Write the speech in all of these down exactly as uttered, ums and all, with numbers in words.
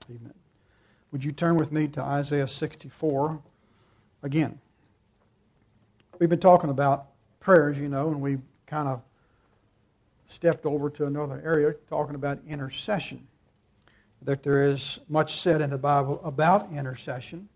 evening. Would you turn with me to Isaiah sixty-four again? We've been talking about prayers, you know, and we kind of stepped over to another area talking about intercession. That there is much said in the Bible about intercession.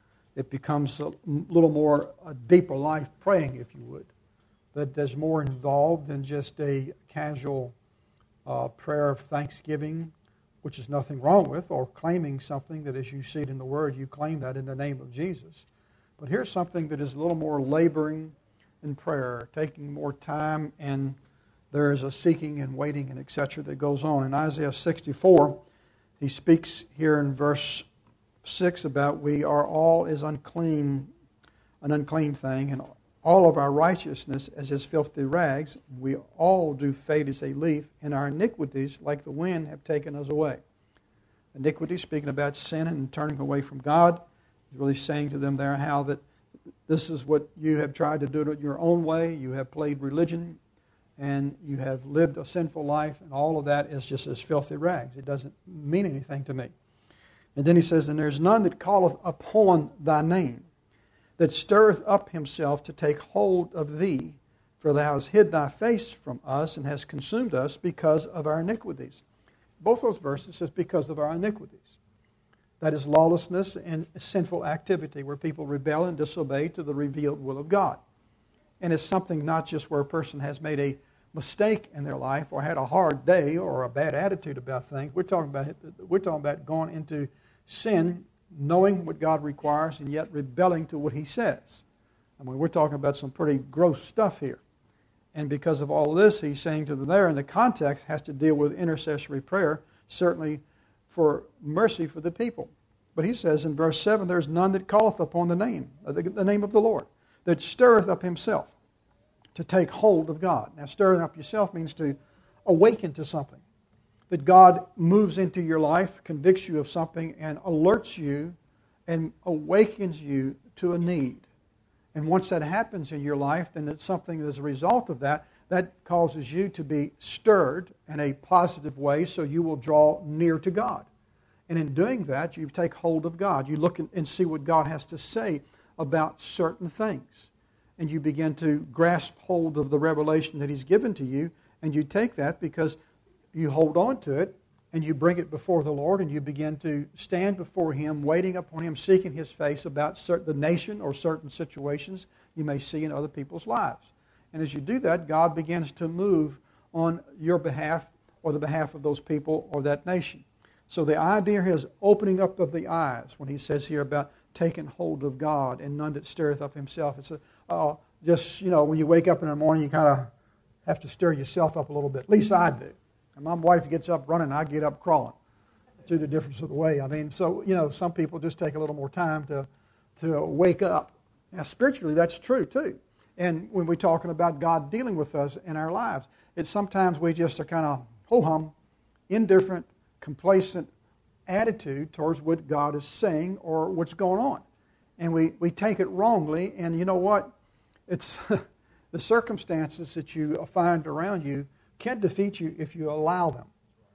It becomes a little more a deeper life praying, if you would. That there's more involved than just a casual uh, prayer of thanksgiving, which is nothing wrong with, or claiming something that as you see it in the Word, you claim that in the name of Jesus. But here's something that is a little more laboring in prayer, taking more time, and there is a seeking and waiting and et cetera that goes on. In Isaiah sixty-four, he speaks here in verse six about we are all as unclean, an unclean thing, and all of our righteousness as his filthy rags. We all do fade as a leaf, and our iniquities, like the wind, have taken us away. Iniquity, speaking about sin and turning away from God, he's really saying to them there how that this is what you have tried to do it your own way. You have played religion, and you have lived a sinful life, and all of that is just as filthy rags. It doesn't mean anything to me. And then he says, and there's none that calleth upon thy name, that stirreth up himself to take hold of thee. For thou hast hid thy face from us, and hast consumed us because of our iniquities. Both those verses says because of our iniquities. That is lawlessness and sinful activity where people rebel and disobey to the revealed will of God. And it's something not just where a person has made a mistake in their life or had a hard day or a bad attitude about things. We're talking about we're talking about going into sin, knowing what God requires, and yet rebelling to what He says. I mean, we're talking about some pretty gross stuff here. And because of all of this, he's saying to them there, and the context has to deal with intercessory prayer, certainly for mercy for the people. But he says in verse seven, there's none that calleth upon the name, the name of the Lord, that stirreth up himself to take hold of God. Now, stirring up yourself means to awaken to something. That God moves into your life, convicts you of something, and alerts you and awakens you to a need. And once that happens in your life, then it's something as a result of that, that causes you to be stirred in a positive way so you will draw near to God. And in doing that, you take hold of God. You look and see what God has to say about certain things. And you begin to grasp hold of the revelation that He's given to you, and you take that because you hold on to it, and you bring it before the Lord, and you begin to stand before Him, waiting upon Him, seeking His face about certain, the nation or certain situations you may see in other people's lives. And as you do that, God begins to move on your behalf or the behalf of those people or that nation. So the idea here is opening up of the eyes when He says here about taking hold of God and none that stirreth up himself. It's a, uh, just, you know, when you wake up in the morning, you kind of have to stir yourself up a little bit. At least I do. And my wife gets up running, I get up crawling. Through the difference of the way. I mean, so, you know, some people just take a little more time to, to wake up. Now, spiritually, that's true, too. And when we're talking about God dealing with us in our lives, it's sometimes we just are kind of ho-hum, indifferent, complacent attitude towards what God is saying or what's going on. And we, we take it wrongly, and you know what? It's the circumstances that you find around you can defeat you if you allow them.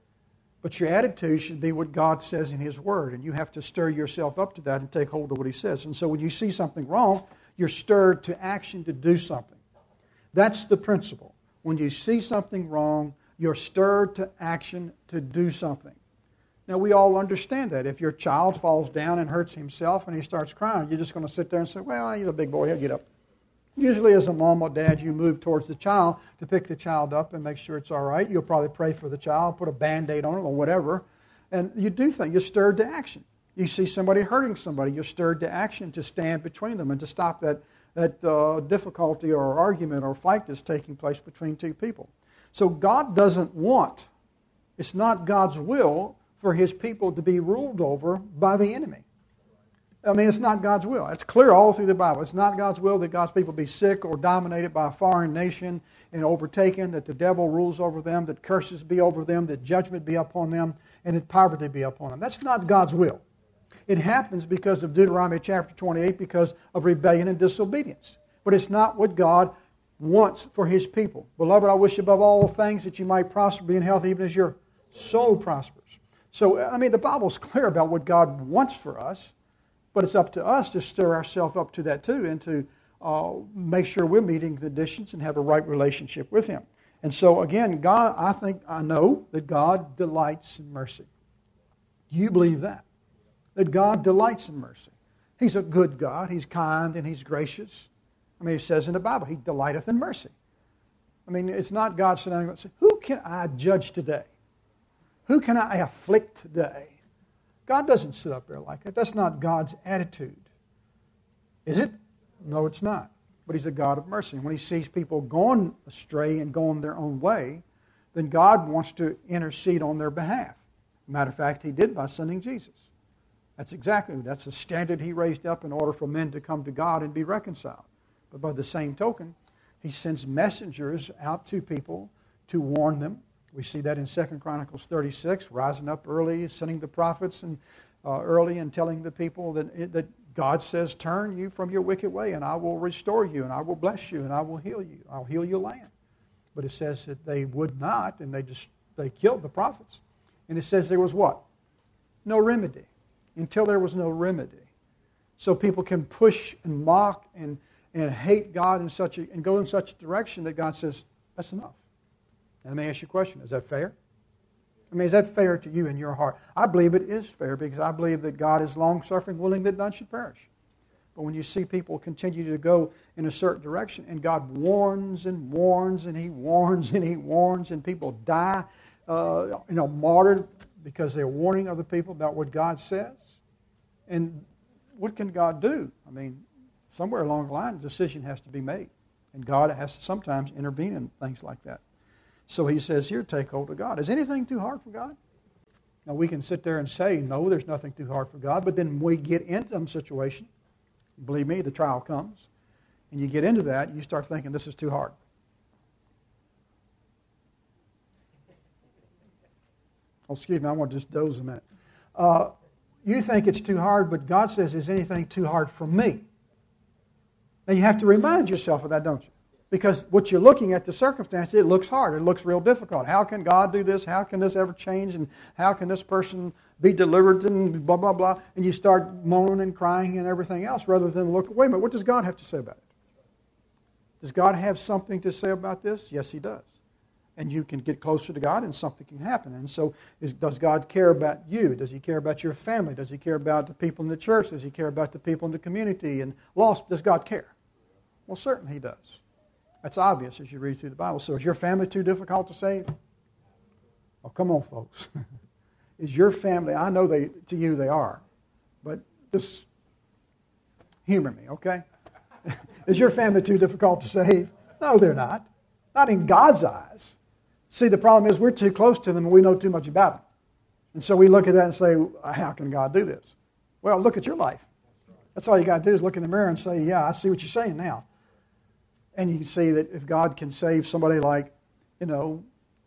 But your attitude should be what God says in His Word, and you have to stir yourself up to that and take hold of what He says. And so when you see something wrong, you're stirred to action to do something. That's the principle. When you see something wrong, you're stirred to action to do something. Now, we all understand that. If your child falls down and hurts himself and he starts crying, you're just going to sit there and say, well, he's a big boy, he'll get up. Usually as a mom or dad, you move towards the child to pick the child up and make sure it's all right. You'll probably pray for the child, put a Band-Aid on it or whatever. And you do things. You're stirred to action. You see somebody hurting somebody. You're stirred to action to stand between them and to stop that, that uh, difficulty or argument or fight that's taking place between two people. So God doesn't want, it's not God's will for His people to be ruled over by the enemy. I mean, it's not God's will. It's clear all through the Bible. It's not God's will that God's people be sick or dominated by a foreign nation and overtaken, that the devil rules over them, that curses be over them, that judgment be upon them, and that poverty be upon them. That's not God's will. It happens because of Deuteronomy chapter twenty-eight, because of rebellion and disobedience. But it's not what God wants for His people. Beloved, I wish above all things that you might prosper, be in health, even as your soul prospers. So, I mean, the Bible's clear about what God wants for us, but it's up to us to stir ourselves up to that too and to uh, make sure we're meeting the conditions and have a right relationship with Him. And so, again, God, I think, I know that God delights in mercy. Do you believe that? That God delights in mercy. He's a good God. He's kind and He's gracious. I mean, it says in the Bible, He delighteth in mercy. I mean, it's not God sitting down and saying, who can I judge today? Who can I afflict today? God doesn't sit up there like that. That's not God's attitude. Is it? No, it's not. But He's a God of mercy. And when He sees people going astray and going their own way, then God wants to intercede on their behalf. Matter of fact, He did by sending Jesus. That's exactly, that's the standard He raised up in order for men to come to God and be reconciled. But by the same token, He sends messengers out to people to warn them. We see that in Second Chronicles thirty-six, rising up early, sending the prophets and uh, early and telling the people that, that God says, turn you from your wicked way and I will restore you and I will bless you and I will heal you. I'll heal your land. But it says that they would not, and they just they killed the prophets. And it says there was what? No remedy. Until there was no remedy. So people can push and mock and, and hate God in such a, and go in such a direction that God says, that's enough. And let me ask you a question. Is that fair? I mean, is that fair to you in your heart? I believe it is fair because I believe that God is long-suffering, willing that none should perish. But when you see people continue to go in a certain direction and God warns and warns and He warns and He warns and people die, uh, you know, martyred because they're warning other people about what God says. And what can God do? I mean, somewhere along the line, a decision has to be made. And God has to sometimes intervene in things like that. So He says here, take hold of God. Is anything too hard for God? Now, we can sit there and say, no, there's nothing too hard for God. But then when we get into some situation, believe me, the trial comes. And you get into that, you start thinking, this is too hard. Oh, excuse me, I want to just doze a minute. Uh, you think it's too hard, but God says, is anything too hard for me? Now, you have to remind yourself of that, don't you? Because what you're looking at, the circumstance, it looks hard. It looks real difficult. How can God do this? How can this ever change? And how can this person be delivered? And blah, blah, blah. And you start moaning and crying and everything else rather than look, wait a minute, what does God have to say about it? Does God have something to say about this? Yes, He does. And you can get closer to God and something can happen. And so is, does God care about you? Does He care about your family? Does He care about the people in the church? Does He care about the people in the community? And lost, does God care? Well, certainly He does. That's obvious as you read through the Bible. So is your family too difficult to save? Oh, come on, folks. Is your family, I know they to you they are, but just humor me, okay? Is your family too difficult to save? No, they're not. Not in God's eyes. See, the problem is we're too close to them and we know too much about them. And so we look at that and say, how can God do this? Well, look at your life. That's all you got to do is look in the mirror and say, yeah, I see what you're saying now. And you can see that if God can save somebody like, you know,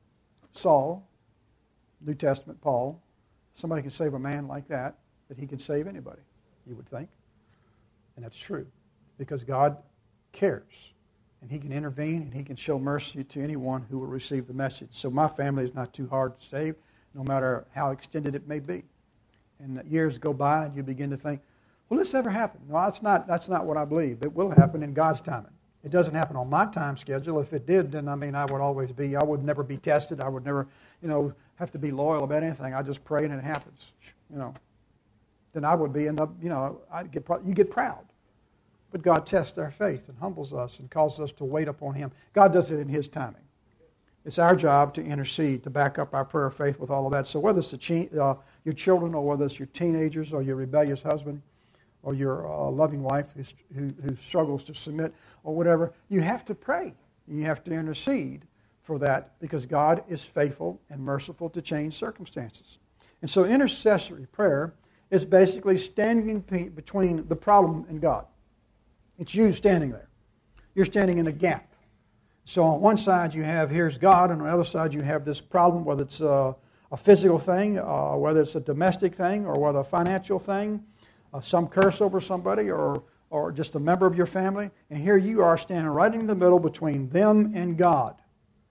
Saul, New Testament Paul, somebody can save a man like that, that He can save anybody, you would think. And that's true, because God cares. And He can intervene and He can show mercy to anyone who will receive the message. So my family is not too hard to save, no matter how extended it may be. And years go by and you begin to think, will this ever happen? No, that's not, that's not what I believe. It will happen in God's timing. It doesn't happen on my time schedule. If it did, then I mean, I would always be, I would never be tested. I would never, you know, have to be loyal about anything. I just pray and it happens, you know. Then I would be, end up, you know, I'd get, you get proud. But God tests our faith and humbles us and causes us to wait upon Him. God does it in His timing. It's our job to intercede, to back up our prayer of faith with all of that. So whether it's the, uh, your children or whether it's your teenagers or your rebellious husband or your uh, loving wife who, who struggles to submit or whatever, you have to pray. You have to intercede for that because God is faithful and merciful to change circumstances. And so intercessory prayer is basically standing between the problem and God. It's you standing there. You're standing in a gap. So on one side you have, here's God, and on the other side you have this problem, whether it's a, a physical thing, uh, whether it's a domestic thing, or whether a financial thing, uh, some curse over somebody, or, or just a member of your family. And here you are standing right in the middle between them and God.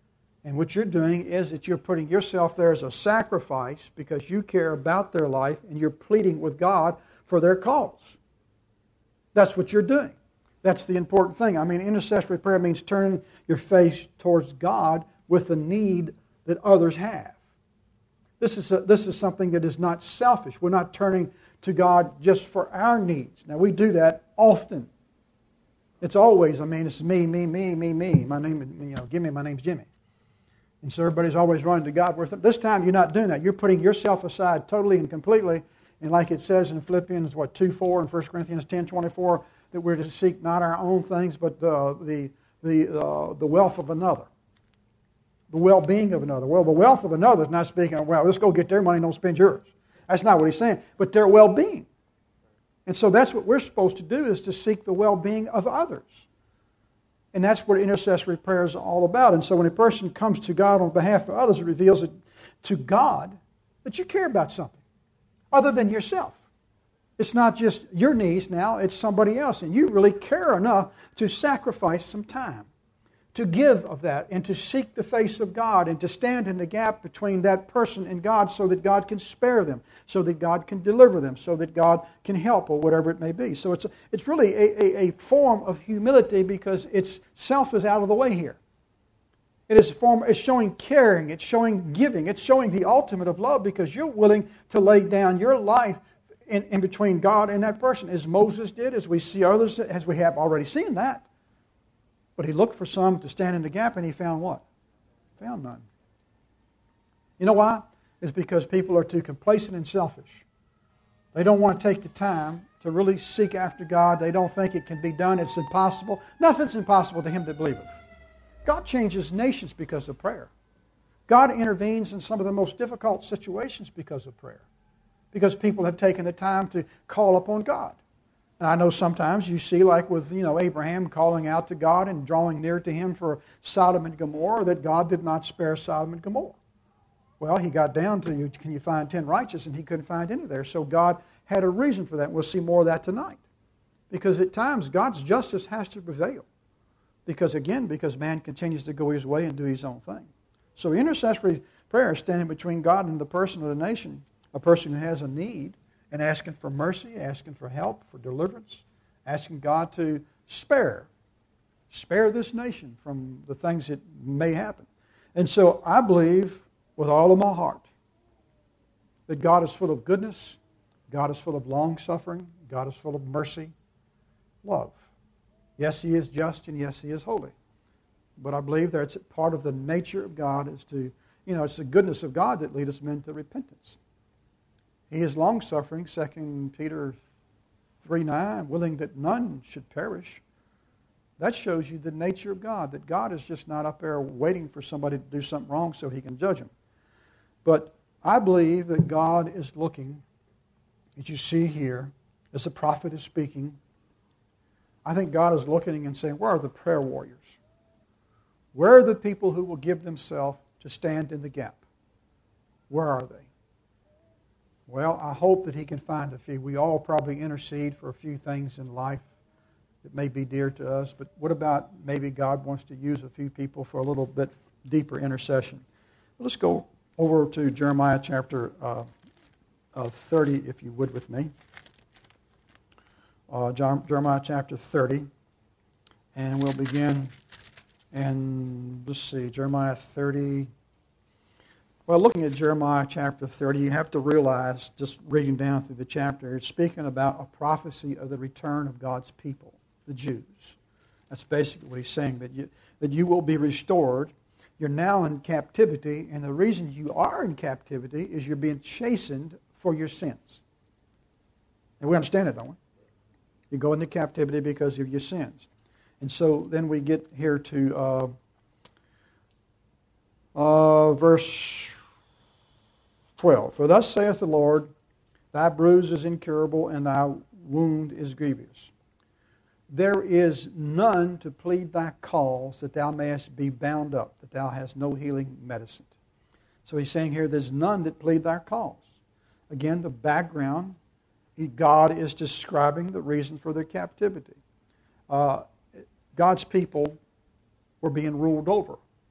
And what you're doing is that you're putting yourself there as a sacrifice because you care about their life and you're pleading with God for their cause. That's what you're doing. That's the important thing. I mean, intercessory prayer means turning your face towards God with the need that others have. This is, a, this is something that is not selfish. We're not turning to God just for our needs. Now, we do that often. It's always, I mean, it's me, me, me, me, me. My name, you know, give me, my name's Jimmy. And so everybody's always running to God. This time you're not doing that. You're putting yourself aside totally and completely. And like it says in Philippians, what, two four and First Corinthians ten twenty-four, that we're to seek not our own things, but uh, the, the, uh, the wealth of another. The well-being of another. Well, the wealth of another is not speaking of, well, let's go get their money and don't spend yours. That's not what he's saying. But their well-being. And so that's what we're supposed to do, is to seek the well-being of others. And that's what intercessory prayer is all about. And so when a person comes to God on behalf of others, it reveals it to God that you care about something other than yourself. It's not just your needs now, it's somebody else. And you really care enough to sacrifice some time, to give of that, and to seek the face of God, and to stand in the gap between that person and God so that God can spare them, so that God can deliver them, so that God can help, or whatever it may be. So it's, a, it's really a, a, a form of humility, because it's self is out of the way here. It is a form, it's showing caring, it's showing giving, it's showing the ultimate of love, because you're willing to lay down your life in, in between God and that person, as Moses did, as we see others, as we have already seen that. But he looked for some to stand in the gap, and he found what? Found none. You know why? It's because people are too complacent and selfish. They don't want to take the time to really seek after God. They don't think it can be done. It's impossible. Nothing's impossible to him that believeth. God changes nations because of prayer. God intervenes in some of the most difficult situations because of prayer. Because people have taken the time to call upon God. And I know sometimes you see, like with, you know, Abraham calling out to God and drawing near to him for Sodom and Gomorrah, that God did not spare Sodom and Gomorrah. Well, he got down to, you, can you find ten righteous? And he couldn't find any there. So God had a reason for that. We'll see more of that tonight. Because at times, God's justice has to prevail. Because again, because man continues to go his way and do his own thing. So intercessory prayer is standing between God and the person or the nation, a person who has a need, and asking for mercy, asking for help, for deliverance, asking God to spare, spare this nation from the things that may happen. And so I believe with all of my heart that God is full of goodness, God is full of long-suffering, God is full of mercy, love. Yes, He is just, and yes, He is holy. But I believe that it's part of the nature of God is to, you know, it's the goodness of God that leads men to repentance. He is long-suffering, Second Peter three nine, willing that none should perish. That shows you the nature of God, that God is just not up there waiting for somebody to do something wrong so He can judge them. But I believe that God is looking, as you see here, as the prophet is speaking, I think God is looking and saying, where are the prayer warriors? Where are the people who will give themselves to stand in the gap? Where are they? Well, I hope that He can find a few. We all probably intercede for a few things in life that may be dear to us, but what about maybe God wants to use a few people for a little bit deeper intercession? Let's go over to Jeremiah chapter uh, uh, thirty, if you would, with me. Uh, Jeremiah chapter thirty, and we'll begin, and let's see, Jeremiah thirty. Well, looking at Jeremiah chapter thirty, you have to realize, just reading down through the chapter, it's speaking about a prophecy of the return of God's people, the Jews. That's basically what he's saying, that you, that you will be restored. You're now in captivity, and the reason you are in captivity is you're being chastened for your sins. And we understand it, don't we? You go into captivity because of your sins. And so then we get here to uh, uh, verse twelve. For thus saith the Lord, thy bruise is incurable, and thy wound is grievous. There is none to plead thy cause, that thou mayest be bound up, that thou hast no healing medicine. So he's saying here, there's none that plead thy cause. Again, the background, God is describing the reason for their captivity. Uh, God's people were being ruled over.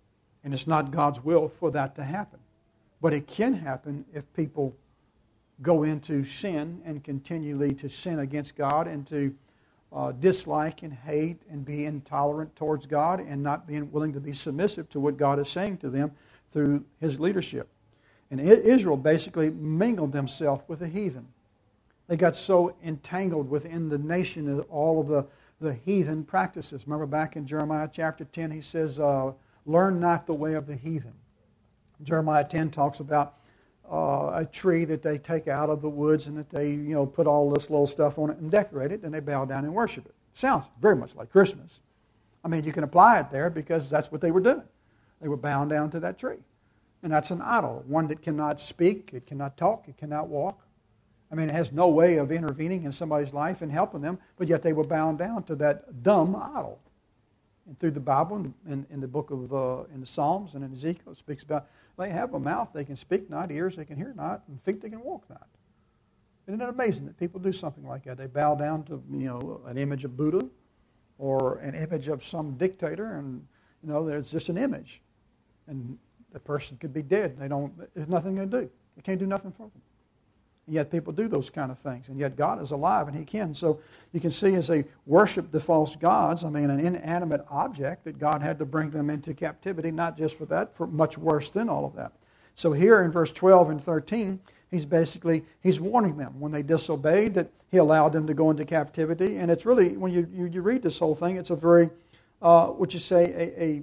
And it's not God's will for that to happen. But it can happen if people go into sin and continually to sin against God and to uh, dislike and hate and be intolerant towards God and not being willing to be submissive to what God is saying to them through His leadership. And Israel basically mingled themselves with the heathen. They got so entangled within the nation of all of the, the heathen practices. Remember back in Jeremiah chapter ten, he says, uh, learn not the way of the heathen. Jeremiah ten talks about uh, a tree that they take out of the woods and that they, you know, put all this little stuff on it and decorate it, and they bow down and worship it. Sounds very much like Christmas. I mean, you can apply it there because that's what they were doing. They were bowing down to that tree. And that's an idol, one that cannot speak, it cannot talk, it cannot walk. I mean, it has no way of intervening in somebody's life and helping them, but yet they were bound down to that dumb idol. And through the Bible, in, in the book of, uh, in the Psalms and in Ezekiel, it speaks about they have a mouth they can speak not, ears they can hear not, and feet they can walk not. Isn't it amazing that people do something like that? They bow down to, you know, an image of Buddha or an image of some dictator, and, you know, there's just an image. And the person could be dead. They don't, there's nothing to do. They can't do nothing for them. And yet people do those kind of things. And yet God is alive and He can. So you can see as they worship the false gods, I mean an inanimate object, that God had to bring them into captivity, not just for that, for much worse than all of that. So here in verse twelve and thirteen, He's basically, He's warning them when they disobeyed that He allowed them to go into captivity. And it's really, when you, you, you read this whole thing, it's a very, uh, what you say, a, a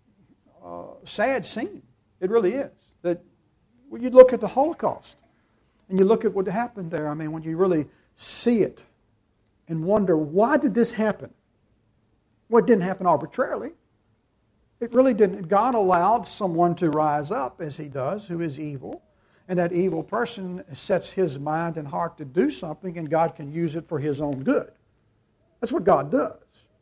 uh, sad scene. It really is. That when you look at the Holocaust and you look at what happened there, I mean, when you really see it and wonder, why did this happen? Well, it didn't happen arbitrarily. It really didn't. God allowed someone to rise up, as He does, who is evil, and that evil person sets his mind and heart to do something, and God can use it for His own good. That's what God does.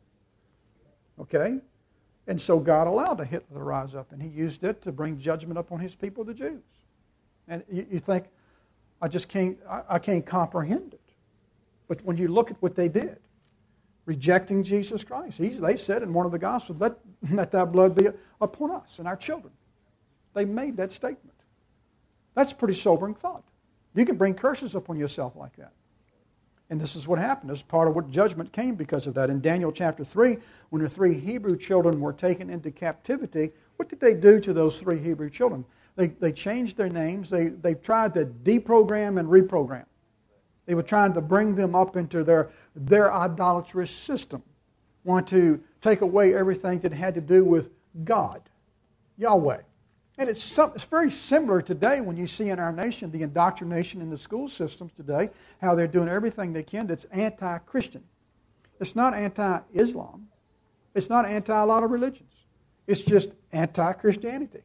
Okay? And so God allowed Hitler to rise up, and He used it to bring judgment upon His people, the Jews. And you, you think, I just can't, I, I can't comprehend it. But when you look at what they did, rejecting Jesus Christ, he, they said in one of the Gospels, let, let Thy blood be upon us and our children. They made that statement. That's a pretty sobering thought. You can bring curses upon yourself like that. And this is what happened. This is part of what judgment came because of that. In Daniel chapter three, when the three Hebrew children were taken into captivity, what did they do to those three Hebrew children? They, they changed their names. They, they tried to deprogram and reprogram. They were trying to bring them up into their, their idolatrous system. Want to take away everything that had to do with God, Yahweh. And it's, some, it's very similar today when you see in our nation the indoctrination in the school systems today, how they're doing everything they can that's anti-Christian. It's not anti-Islam. It's not anti a lot of religions. It's just anti-Christianity.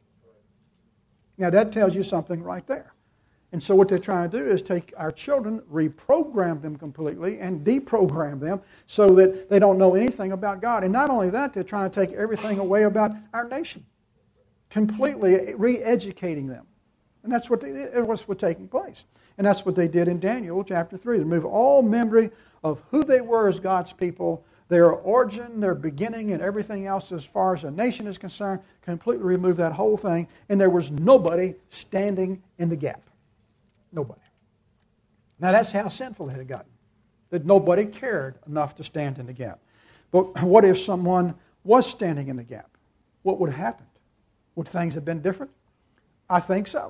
Now that tells you something right there. And so what they're trying to do is take our children, reprogram them completely, and deprogram them so that they don't know anything about God. And not only that, they're trying to take everything away about our nation. Completely re-educating them. And that's what they, it was what's taking place. And that's what they did in Daniel chapter three. They removed all memory of who they were as God's people, their origin, their beginning, and everything else as far as a nation is concerned, completely removed that whole thing, and there was nobody standing in the gap. Nobody. Now that's how sinful it had gotten, that nobody cared enough to stand in the gap. But what if someone was standing in the gap? What would have happened? Would things have been different? I think so.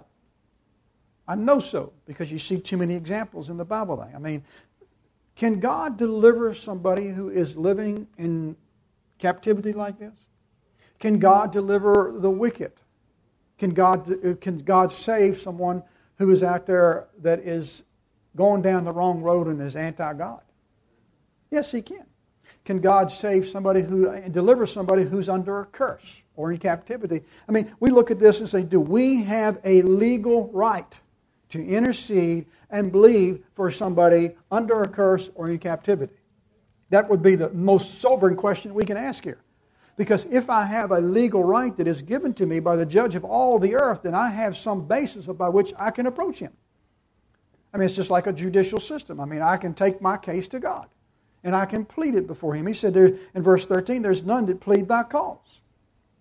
I know so, because you see too many examples in the Bible. I mean, can God deliver somebody who is living in captivity like this? Can God deliver the wicked? Can God, can God save someone who is out there that is going down the wrong road and is anti-God? Yes, He can. Can God save somebody who, and deliver somebody who's under a curse or in captivity? I mean, we look at this and say, do we have a legal right to intercede and believe for somebody under a curse or in captivity? That would be the most sobering question we can ask here. Because if I have a legal right that is given to me by the judge of all the earth, then I have some basis by which I can approach him. I mean, it's just like a judicial system. I mean, I can take my case to God, and I can plead it before Him. He said there in verse thirteen, there's none that plead thy cause.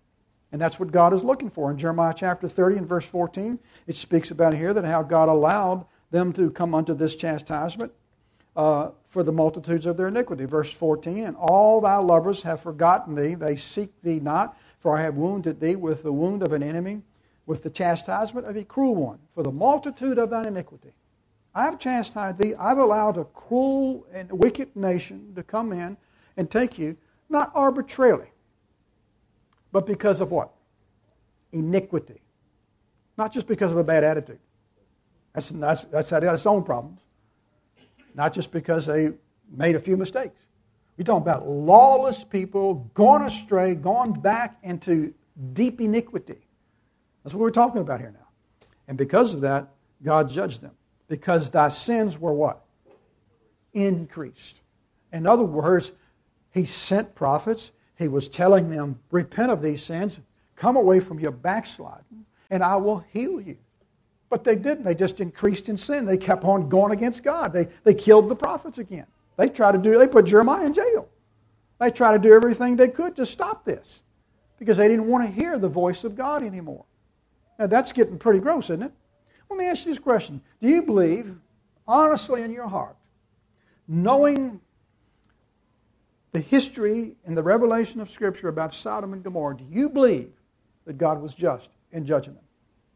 And that's what God is looking for. In Jeremiah chapter thirty and verse fourteen, it speaks about here that how God allowed them to come unto this chastisement uh, for the multitudes of their iniquity. Verse fourteen, and all thy lovers have forgotten thee, they seek thee not, for I have wounded thee with the wound of an enemy, with the chastisement of a cruel one, for the multitude of thine iniquity. I have chastised thee. I've allowed a cruel and wicked nation to come in and take you, not arbitrarily, but because of what? Iniquity. Not just because of a bad attitude. That's, that's, that's how they got its own problems. Not just because they made a few mistakes. We're talking about lawless people going astray, going back into deep iniquity. That's what we're talking about here now. And because of that, God judged them. Because thy sins were what? Increased. In other words, He sent prophets. He was telling them, repent of these sins, come away from your backsliding, and I will heal you. But they didn't. They just increased in sin. They kept on going against God. They, they killed the prophets again. They tried to do, they put Jeremiah in jail. They tried to do everything they could to stop this because they didn't want to hear the voice of God anymore. Now that's getting pretty gross, isn't it? Let me ask you this question. Do you believe, honestly in your heart, knowing the history and the revelation of Scripture about Sodom and Gomorrah, do you believe that God was just in judging them?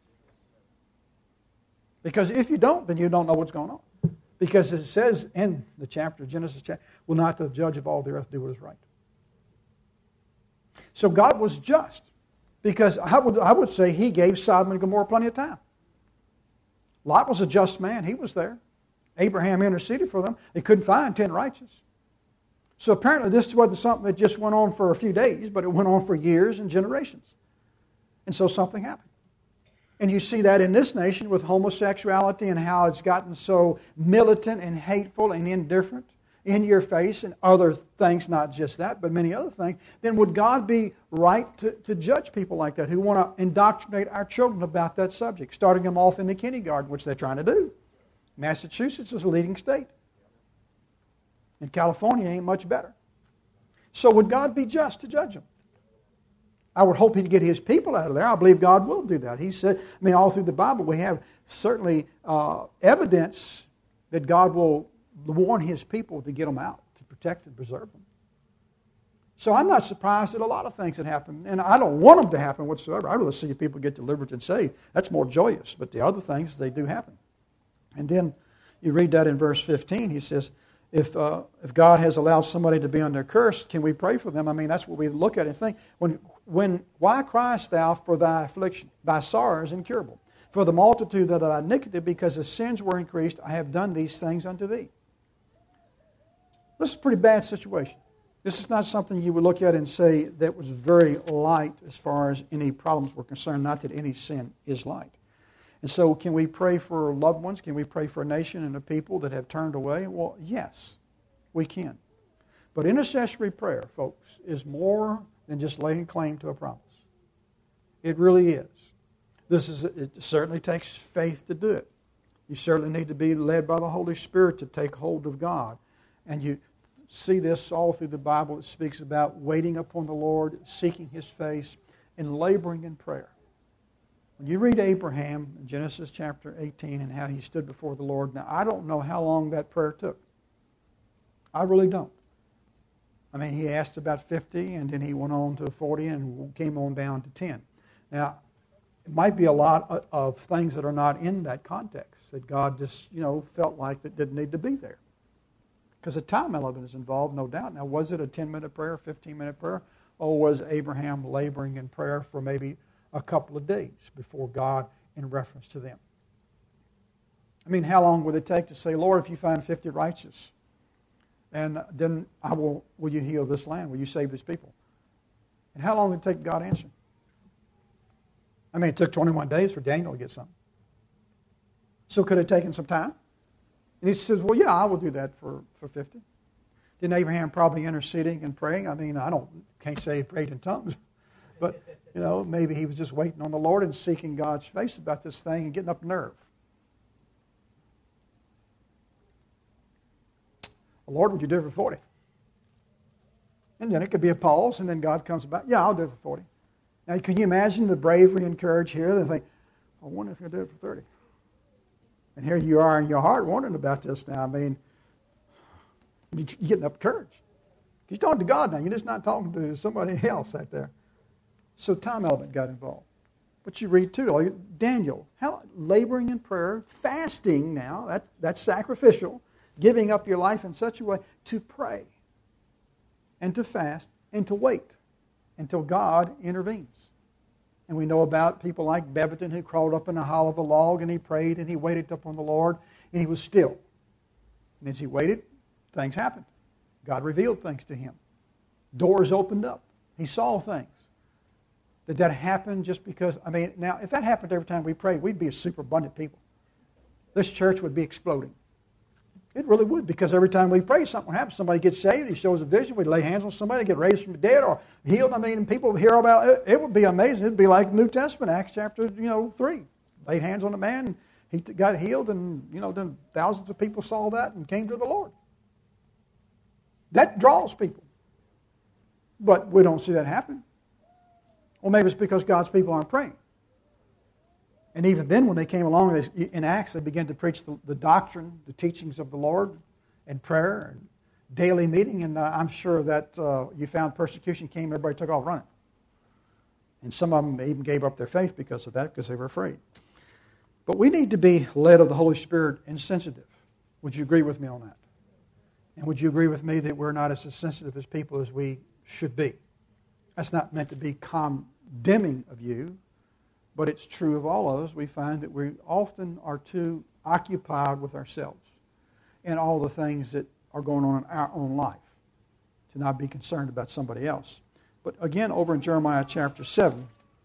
Because if you don't, then you don't know what's going on. Because it says in the chapter, Genesis chapter, will not the judge of all the earth do what is right? So God was just. Because I would, I would say He gave Sodom and Gomorrah plenty of time. Lot was a just man. He was there. Abraham interceded for them. They couldn't find ten righteous. So apparently this wasn't something that just went on for a few days, but it went on for years and generations. And so something happened. And you see that in this nation with homosexuality and how it's gotten so militant and hateful and indifferent, in your face, and other things, not just that, but many other things. Then would God be right to, to judge people like that who want to indoctrinate our children about that subject, starting them off in the kindergarten, which they're trying to do? Massachusetts is a leading state. And California ain't much better. So would God be just to judge them? I would hope He'd get His people out of there. I believe God will do that. He said, I mean, all through the Bible we have certainly uh, evidence that God will warn His people to get them out, to protect and preserve them. So I'm not surprised at a lot of things that happen. And I don't want them to happen whatsoever. I'd rather see people get delivered and saved. That's more joyous. But the other things, they do happen. And then you read that in verse fifteen. He says, If uh, if God has allowed somebody to be under curse, can we pray for them? I mean, that's what we look at and think. When, when, why criest thou for thy affliction? Thy sorrow is incurable. For the multitude of thy iniquity, because the sins were increased, I have done these things unto thee. This is a pretty bad situation. This is not something you would look at and say that was very light as far as any problems were concerned. Not that any sin is light. And so can we pray for loved ones? Can we pray for a nation and a people that have turned away? Well, yes, we can. But intercessory prayer, folks, is more than just laying claim to a promise. It really is. This is. It certainly takes faith to do it. You certainly need to be led by the Holy Spirit to take hold of God. And you see this all through the Bible. It speaks about waiting upon the Lord, seeking His face, and laboring in prayer. When you read Abraham in Genesis chapter eighteen and how he stood before the Lord, now I don't know how long that prayer took. I really don't. I mean, he asked about fifty, and then he went on to forty and came on down to ten. Now, it might be a lot of things that are not in that context that God just, you know, felt like that didn't need to be there. Because a time element is involved, no doubt. Now, was it a ten-minute prayer, fifteen-minute prayer, or was Abraham laboring in prayer for maybe a couple of days before God in reference to them? I mean, how long would it take to say, Lord, if you find fifty righteous, and then I will, will you heal this land? Will you save these people? And how long would it take God answering? I mean, it took twenty-one days for Daniel to get something. So could it have taken some time? And he says, well, yeah, I will do that for, for fifty. Then Abraham probably interceding and praying. I mean, I don't can't say he prayed in tongues. But, you know, maybe he was just waiting on the Lord and seeking God's face about this thing and getting up nerve. Lord, would you do it for forty? And then it could be a pause, and then God comes back, yeah, I'll do it for forty. Now, can you imagine the bravery and courage here? They think, I wonder if you'll do it for thirty. And here you are in your heart wondering about this now. I mean, you're getting up courage. You're talking to God now. You're just not talking to somebody else out there. So time element got involved. But you read too, Daniel, how laboring in prayer, fasting now, that's, that's sacrificial, giving up your life in such a way to pray and to fast and to wait until God intervenes. And we know about people like Beverton who crawled up in the hollow of a log and he prayed and he waited upon the Lord and he was still. And as he waited, things happened. God revealed things to him. Doors opened up. He saw things. Did that happen just because, I mean, now, if that happened every time we prayed, we'd be a super abundant people. This church would be exploding. It really would, because every time we pray, something would happen. Somebody gets saved, he shows a vision, we'd lay hands on somebody, get raised from the dead or healed. I mean, and people hear about it. It would be amazing. It would be like New Testament, Acts chapter, you know, three. Laid hands on a man, and he got healed, and, you know, then thousands of people saw that and came to the Lord. That draws people. But we don't see that happen. Well, maybe it's because God's people aren't praying. And even then, when they came along, they, in Acts, they began to preach the, the doctrine, the teachings of the Lord, and prayer, and daily meeting. And uh, I'm sure that uh, you found persecution came, everybody took off running. And some of them even gave up their faith because of that, because they were afraid. But we need to be led of the Holy Spirit and sensitive. Would you agree with me on that? And would you agree with me that we're not as sensitive as people as we should be? That's not meant to be condemning of you, but it's true of all of us. We find that we often are too occupied with ourselves and all the things that are going on in our own life to not be concerned about somebody else. But again, over in Jeremiah chapter seven,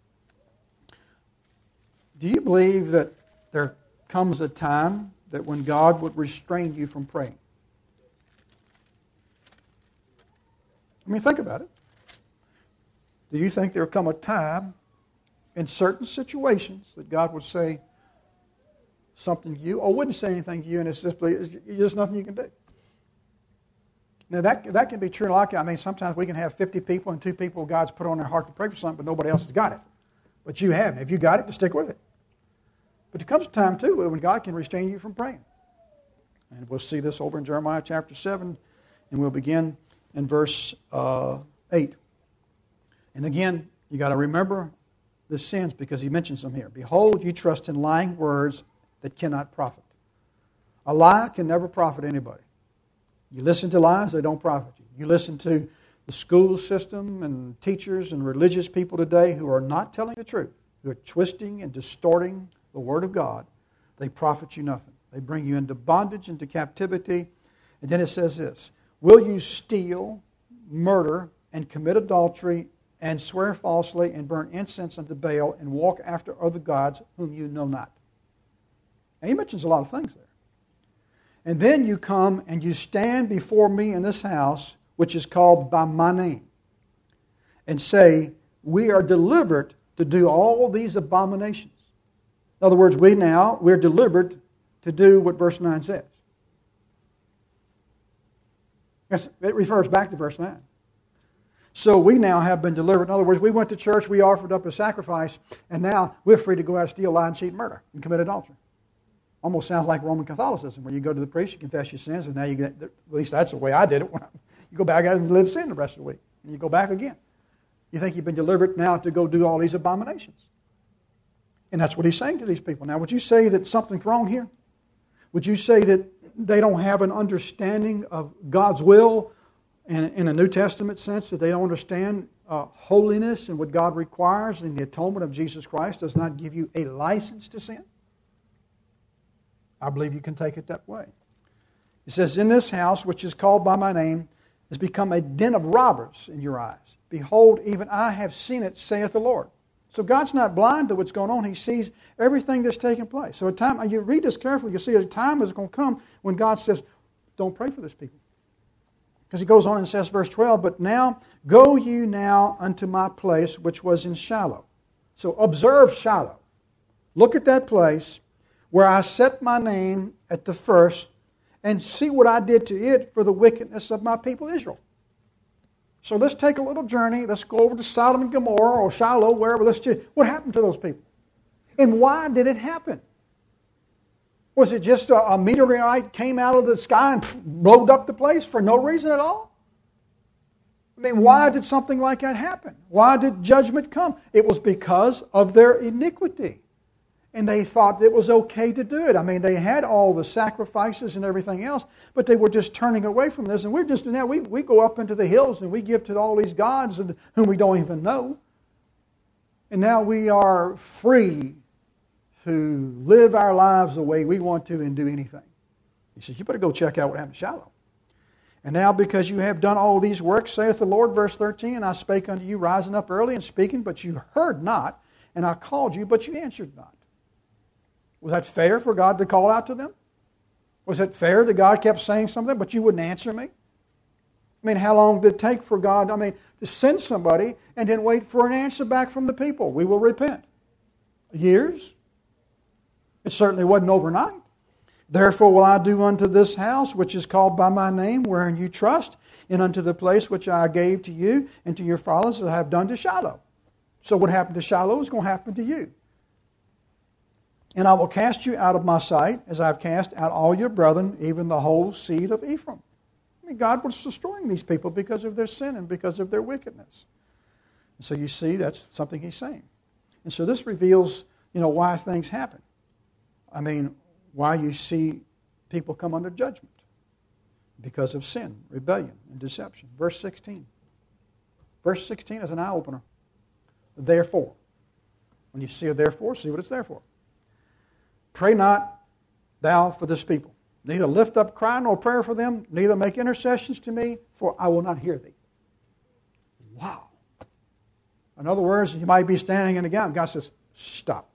do you believe that there comes a time that when God would restrain you from praying? I mean, think about it. Do you think there will come a time in certain situations that God would say something to you, or wouldn't say anything to you, and it's just, it's just nothing you can do? Now, that, that can be true. Like, I mean, sometimes we can have fifty people and two people God's put on their heart to pray for something, but nobody else has got it. But you have. If you got it, to stick with it. But there comes a time, too, when God can restrain you from praying. And we'll see this over in Jeremiah chapter seven, and we'll begin in verse uh, eight. And again, you got to remember the sins, because he mentions them here. Behold, you trust in lying words that cannot profit. A lie can never profit anybody. You listen to lies, they don't profit you. You listen to the school system and teachers and religious people today who are not telling the truth, who are twisting and distorting the Word of God, they profit you nothing. They bring you into bondage, into captivity. And then it says this, will you steal, murder, and commit adultery, and swear falsely, and burn incense unto Baal, and walk after other gods whom you know not? Now, he mentions a lot of things there. And then you come and you stand before me in this house, which is called by my name, and say, we are delivered to do all these abominations. In other words, we now, we're delivered to do what verse nine says. Yes, it refers back to verse nine. So we now have been delivered. In other words, we went to church, we offered up a sacrifice, and now we're free to go out and steal, lie, and cheat, murder, and commit adultery. Almost sounds like Roman Catholicism, where you go to the priest, you confess your sins, and now you get, at least that's the way I did it. You go back out and live sin the rest of the week, and you go back again. You think you've been delivered now to go do all these abominations. And that's what he's saying to these people. Now, would you say that something's wrong here? Would you say that they don't have an understanding of God's will in, in a New Testament sense, that they don't understand uh, holiness and what God requires, and the atonement of Jesus Christ does not give you a license to sin? I believe you can take it that way. It says, in this house, which is called by my name, has become a den of robbers in your eyes. Behold, even I have seen it, saith the Lord. So God's not blind to what's going on. He sees everything that's taking place. So a time, you read this carefully, you see a time is going to come when God says, don't pray for this people. Because he goes on and says, verse twelve, but now go you now unto my place, which was in Shiloh. So observe Shiloh. Look at that place where I set my name at the first, and see what I did to it for the wickedness of my people Israel. So let's take a little journey. Let's go over to Sodom and Gomorrah or Shiloh, wherever. Let's just, what happened to those people? And why did it happen? Was it just a, a meteorite came out of the sky and blowed up the place for no reason at all? I mean, why did something like that happen? Why did judgment come? It was because of their iniquity. And they thought it was okay to do it. I mean, they had all the sacrifices and everything else, but they were just turning away from this. And we're just now we we go up into the hills and we give to all these gods whom we don't even know. And now we are free to live our lives the way we want to and do anything. He says, you better go check out what happened to Shiloh. And now because you have done all these works, saith the Lord, verse thirteen, and I spake unto you, rising up early and speaking, but you heard not, and I called you, but you answered not. Was that fair for God to call out to them? Was it fair that God kept saying something, but you wouldn't answer me? I mean, how long did it take for God, I mean, to send somebody and then wait for an answer back from the people? We will repent. Years? It certainly wasn't overnight. Therefore will I do unto this house, which is called by my name, wherein you trust, and unto the place which I gave to you and to your fathers, as I have done to Shiloh. So what happened to Shiloh is going to happen to you. And I will cast you out of my sight, as I have cast out all your brethren, even the whole seed of Ephraim. I mean, God was destroying these people because of their sin and because of their wickedness. And so you see, that's something He's saying. And so this reveals, you know, why things happen. I mean, why you see people come under judgment. Because of sin, rebellion, and deception. Verse sixteen. Verse sixteen is an eye-opener. Therefore. When you see a therefore, see what it's there for. Pray not thou for this people. Neither lift up cry nor prayer for them, neither make intercessions to me, for I will not hear thee. Wow. In other words, you might be standing in the gap, and God says, stop.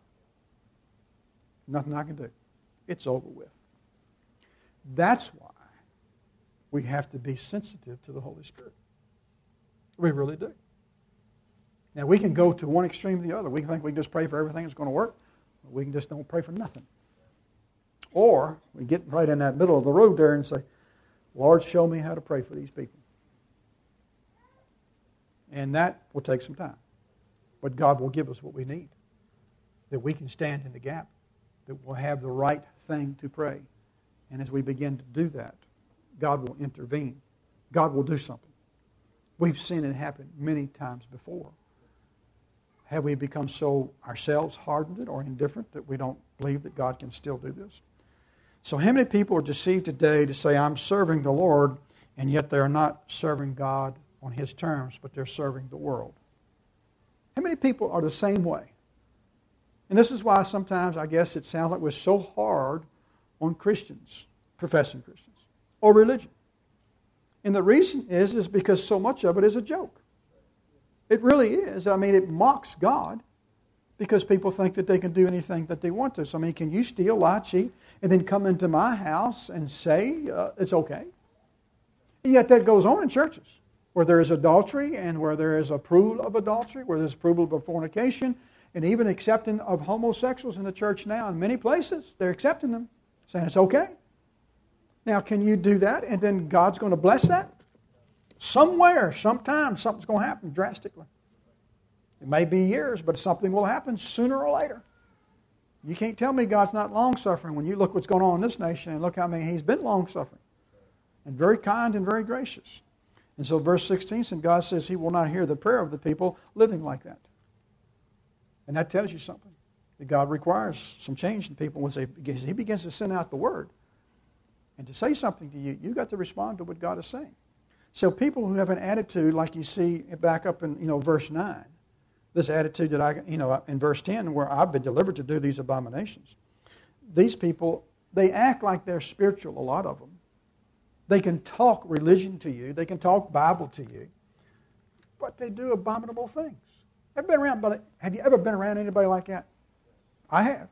Nothing I can do. It's over with. That's why we have to be sensitive to the Holy Spirit. We really do. Now, we can go to one extreme or the other. We can think we can just pray for everything that's going to work. We can just don't pray for nothing. Or we get right in that middle of the road there and say, Lord, show me how to pray for these people. And that will take some time. But God will give us what we need. That we can stand in the gap. That we'll have the right thing to pray. And as we begin to do that, God will intervene. God will do something. We've seen it happen many times before. Have we become so ourselves hardened or indifferent that we don't believe that God can still do this? So how many people are deceived today to say, I'm serving the Lord, and yet they're not serving God on His terms, but they're serving the world? How many people are the same way? And this is why sometimes I guess it sounds like we're so hard on Christians, professing Christians, or religion. And the reason is, is because so much of it is a joke. It really is. I mean, it mocks God because people think that they can do anything that they want to. So, I mean, can you steal, lie, cheat, and then come into my house and say uh, it's okay? And yet that goes on in churches where there is adultery and where there is approval of adultery, where there's approval of fornication, and even accepting of homosexuals in the church now. In many places, they're accepting them, saying it's okay. Now, can you do that and then God's going to bless that? Somewhere, sometime, something's going to happen drastically. It may be years, but something will happen sooner or later. You can't tell me God's not long-suffering when you look what's going on in this nation and look how many He's been long-suffering and very kind and very gracious. And so verse sixteen says, God says He will not hear the prayer of the people living like that. And that tells you something. That God requires some change in people once He begins to send out the Word. And to say something to you, you've got to respond to what God is saying. So people who have an attitude like you see back up in, you know, verse nine, this attitude that I, you know, in verse ten, where I've been delivered to do these abominations. These people, they act like they're spiritual, a lot of them. They can talk religion to you. They can talk Bible to you. But they do abominable things. Have you been around, but have you ever been around anybody like that? I have.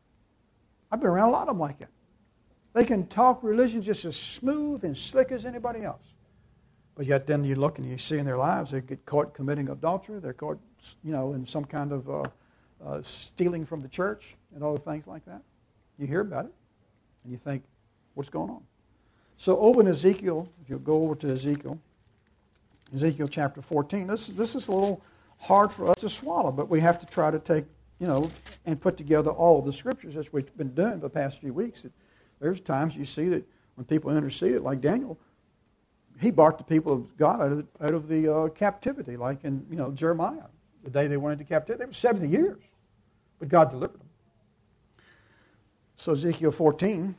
I've been around a lot of them like that. They can talk religion just as smooth and slick as anybody else. But yet then you look and you see in their lives, they get caught committing adultery. They're caught, you know, in some kind of uh, uh, stealing from the church and other things like that. You hear about it and you think, what's going on? So over in Ezekiel, if you'll go over to Ezekiel, Ezekiel chapter fourteen. This, this is a little hard for us to swallow, but we have to try to take, you know, and put together all of the scriptures as we've been doing the past few weeks. There's times you see that when people interceded, like Daniel, he brought the people of God out of the, out of the uh, captivity, like in, you know, Jeremiah. The day they went into captivity, they were seventy years, but God delivered them. So Ezekiel fourteen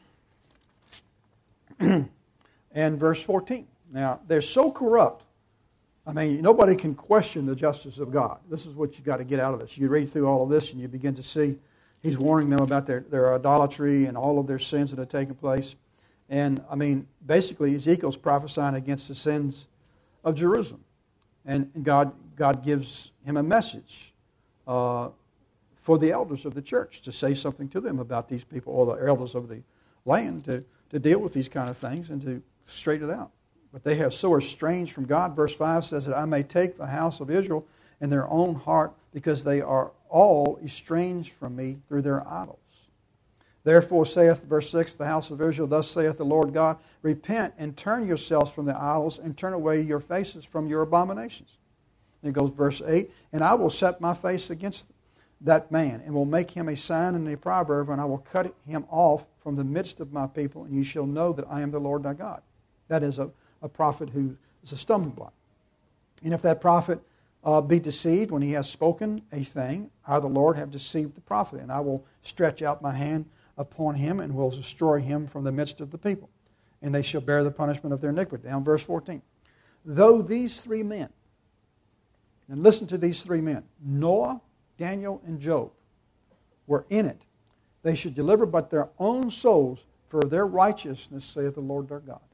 and verse fourteen. Now, they're so corrupt. I mean, nobody can question the justice of God. This is what you got to get out of this. You read through all of this and you begin to see he's warning them about their, their idolatry and all of their sins that have taken place. And, I mean, basically Ezekiel's prophesying against the sins of Jerusalem. And God, God gives him a message uh, for the elders of the church to say something to them about these people, or the elders of the land, to, to deal with these kind of things and to straighten it out. But they have so estranged from God. Verse five says that I may take the house of Israel in their own heart, because they are all estranged from me through their idols. Therefore saith, verse six, the house of Israel, thus saith the Lord God, repent and turn yourselves from the idols, and turn away your faces from your abominations. And it goes verse eight, and I will set my face against that man, and will make him a sign and a proverb, and I will cut him off from the midst of my people, and you shall know that I am the Lord thy God. That is a, a prophet who is a stumbling block. And if that prophet uh, be deceived when he has spoken a thing, I, the Lord, have deceived the prophet, and I will stretch out my hand upon him, and will destroy him from the midst of the people, and they shall bear the punishment of their iniquity. Down verse fourteen. Though these three men, and listen to these three men, Noah, Daniel, and Job, were in it, they should deliver but their own souls for their righteousness, saith the Lord their God.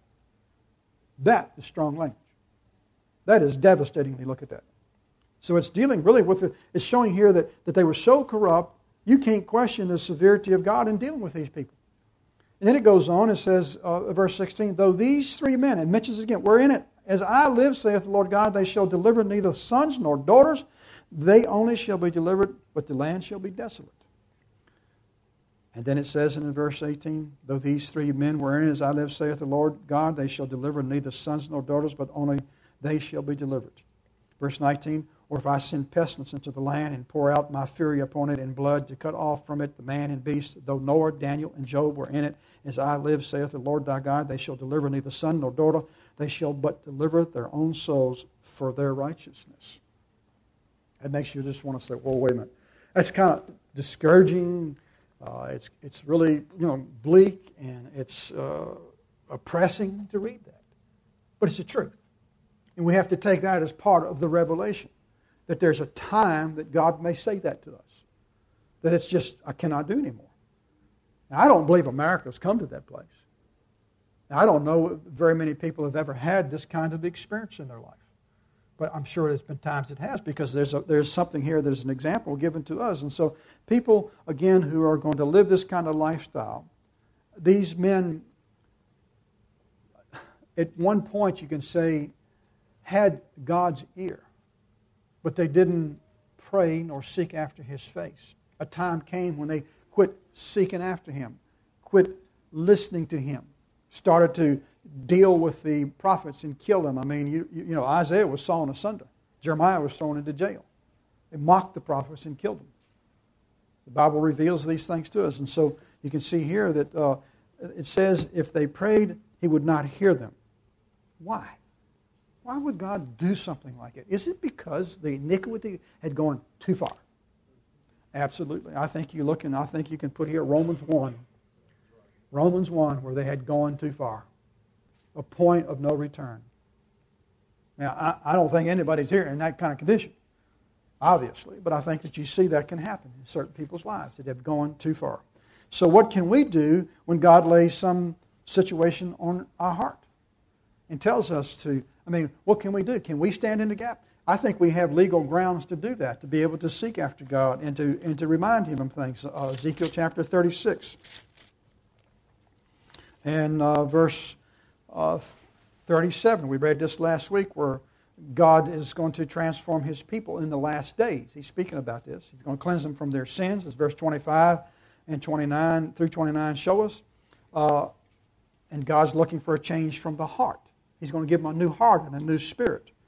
That is strong language. That is devastating. Look at that. So it's dealing really with, the, it's showing here that, that they were so corrupt, you can't question the severity of God in dealing with these people. And then it goes on, it says, uh, verse sixteen, though these three men, and mentions again, we're in it. As I live, saith the Lord God, they shall deliver neither sons nor daughters. They only shall be delivered, but the land shall be desolate. And then it says in verse eighteen, though these three men were in it, as I live, saith the Lord God, they shall deliver neither sons nor daughters, but only they shall be delivered. Verse nineteen, or if I send pestilence into the land and pour out my fury upon it in blood to cut off from it the man and beast, though Noah, Daniel, and Job were in it, as I live, saith the Lord thy God, they shall deliver neither son nor daughter, they shall but deliver their own souls for their righteousness. That makes you just want to say, well, wait a minute. That's kind of discouraging. Uh, it's it's really, you know, bleak, and it's uh, oppressing to read that. But it's the truth. And we have to take that as part of the revelation, that there's a time that God may say that to us, that it's just, I cannot do anymore. Now, I don't believe America's come to that place. Now, I don't know very many people have ever had this kind of experience in their life. But I'm sure there's been times it has, because there's a, there's something here that is an example given to us. And so people, again, who are going to live this kind of lifestyle, these men, at one point you can say, had God's ear, but they didn't pray nor seek after His face. A time came when they quit seeking after Him, quit listening to Him, started to deal with the prophets and kill them. I mean, you, you know, Isaiah was sawn asunder. Jeremiah was thrown into jail. They mocked the prophets and killed them. The Bible reveals these things to us. And so you can see here that uh, it says if they prayed, He would not hear them. Why? Why would God do something like it? Is it because the iniquity had gone too far? Absolutely. I think you look, and I think you can put here Romans one. Romans one, where they had gone too far. A point of no return. Now, I, I don't think anybody's here in that kind of condition, obviously, but I think that you see that can happen in certain people's lives that have gone too far. So what can we do when God lays some situation on our heart and tells us to, I mean, what can we do? Can we stand in the gap? I think we have legal grounds to do that, to be able to seek after God and to, and to remind Him of things. Uh, Ezekiel chapter thirty-six and uh, verse Uh, thirty-seven. We read this last week, where God is going to transform His people in the last days. He's speaking about this. He's going to cleanse them from their sins, as verse twenty-five and twenty-nine through twenty-nine show us. Uh, and God's looking for a change from the heart. He's going to give them a new heart and a new spirit.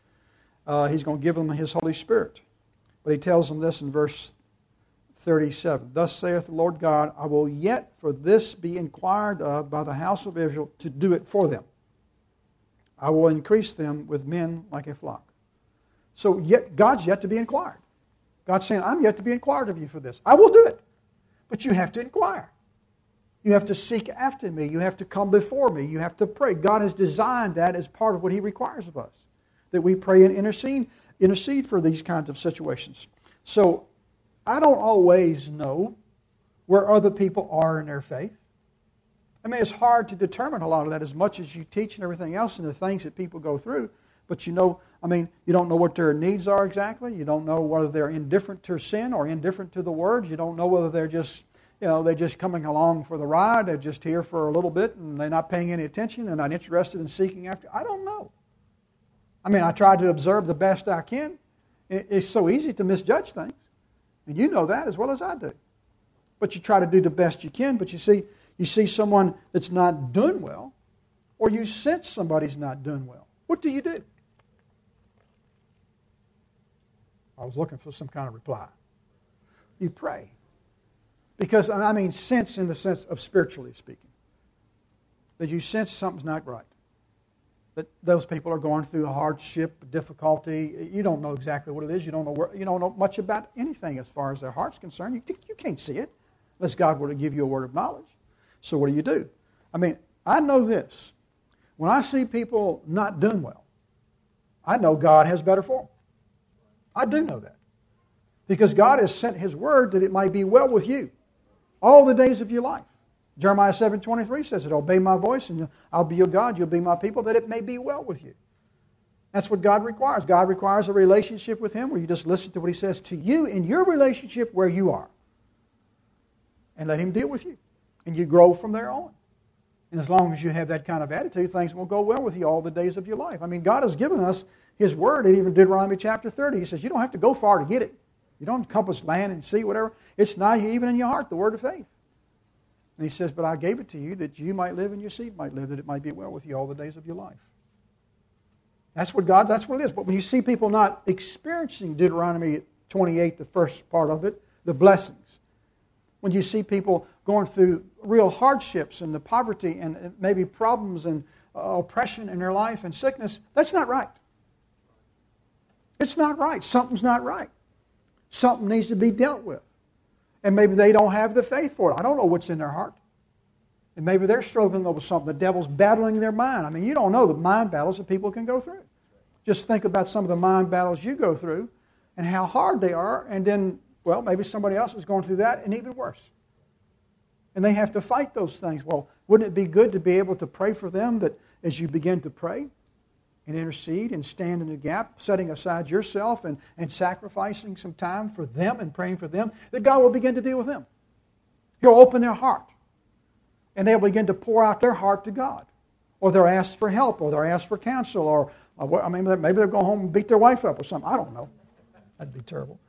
Uh, he's going to give them His Holy Spirit. But He tells them this in verse thirty-seven. Thus saith the Lord God, I will yet for this be inquired of by the house of Israel to do it for them. I will increase them with men like a flock. So yet God's yet to be inquired. God's saying, I'm yet to be inquired of you for this. I will do it. But you have to inquire. You have to seek after me. You have to come before me. You have to pray. God has designed that as part of what He requires of us. That we pray and intercede, intercede for these kinds of situations. So I don't always know where other people are in their faith. I mean, it's hard to determine a lot of that as much as you teach and everything else and the things that people go through. But you know, I mean, you don't know what their needs are exactly. You don't know whether they're indifferent to sin or indifferent to the words. You don't know whether they're just, you know, they're just coming along for the ride. They're just here for a little bit and they're not paying any attention and not interested in seeking after. I don't know. I mean, I try to observe the best I can. It's so easy to misjudge things. And you know that as well as I do. But you try to do the best you can. But you see, you see someone that's not doing well, or you sense somebody's not doing well. What do you do? I was looking for some kind of reply. You pray. Because, I mean, sense in the sense of spiritually speaking. That you sense something's not right. That those people are going through a hardship, difficulty. You don't know exactly what it is. You don't know where, you don't know much about anything as far as their heart's concerned. You, you can't see it unless God were to give you a word of knowledge. So what do you do? I mean, I know this. When I see people not doing well, I know God has better for them. I do know that. Because God has sent His word that it might be well with you all the days of your life. Jeremiah seven twenty-three says it, obey my voice and I'll be your God, you'll be my people, that it may be well with you. That's what God requires. God requires a relationship with Him where you just listen to what He says to you in your relationship where you are. And let Him deal with you. And you grow from there on. And as long as you have that kind of attitude, things will go well with you all the days of your life. I mean, God has given us His word in even Deuteronomy chapter thirty. He says you don't have to go far to get it. You don't encompass land and sea, whatever. It's nigh you even in your heart, the word of faith. And He says, but I gave it to you that you might live and your seed might live, that it might be well with you all the days of your life. That's what God, that's what it is. But when you see people not experiencing Deuteronomy twenty-eight, the first part of it, the blessings. When you see people going through real hardships and the poverty and maybe problems and uh, oppression in their life and sickness, that's not right. It's not right. Something's not right. Something needs to be dealt with. And maybe they don't have the faith for it. I don't know what's in their heart. And maybe they're struggling over something. The devil's battling their mind. I mean, you don't know the mind battles that people can go through. Just think about some of the mind battles you go through and how hard they are. And then, well, maybe somebody else is going through that and even worse. And they have to fight those things. Well, wouldn't it be good to be able to pray for them that as you begin to pray and intercede and stand in the gap, setting aside yourself and, and sacrificing some time for them and praying for them, that God will begin to deal with them. He'll open their heart. And they'll begin to pour out their heart to God. Or they'll ask for help, or they'll ask for counsel, or, or I mean, maybe they'll go home and beat their wife up or something. I don't know. That'd be terrible.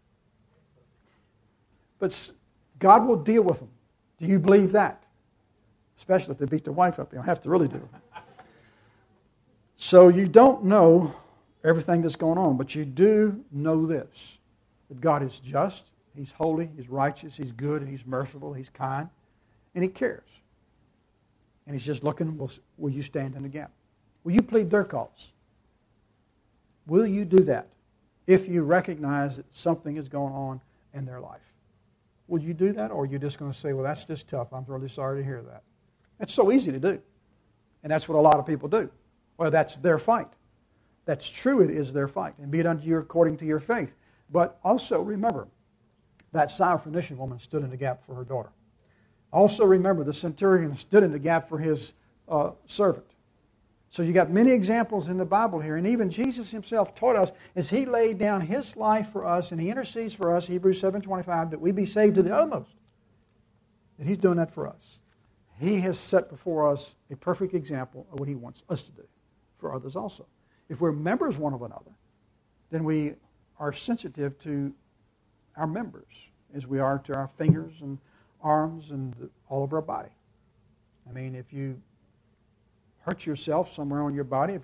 But God will deal with them. Do you believe that? Especially if they beat their wife up. You'll have to really deal with them. So you don't know everything that's going on, but you do know this, that God is just, He's holy, He's righteous, He's good, and He's merciful, He's kind, and He cares. And He's just looking, will, will you stand in the gap? Will you plead their cause? Will you do that if you recognize that something is going on in their life? Will you do that, or are you just going to say, well, that's just tough, I'm really sorry to hear that? That's so easy to do. And that's what a lot of people do. Well, that's their fight. That's true, it is their fight. And be it unto you according to your faith. But also remember, that Syrophoenician woman stood in the gap for her daughter. Also remember, the centurion stood in the gap for his uh, servant. So you got many examples in the Bible here. And even Jesus Himself taught us as He laid down His life for us and He intercedes for us, Hebrews seven twenty-five, that we be saved to the uttermost. That He's doing that for us. He has set before us a perfect example of what He wants us to do for others also. If we're members one of another, then we are sensitive to our members as we are to our fingers and arms and all of our body. I mean, if you hurt yourself somewhere on your body, if you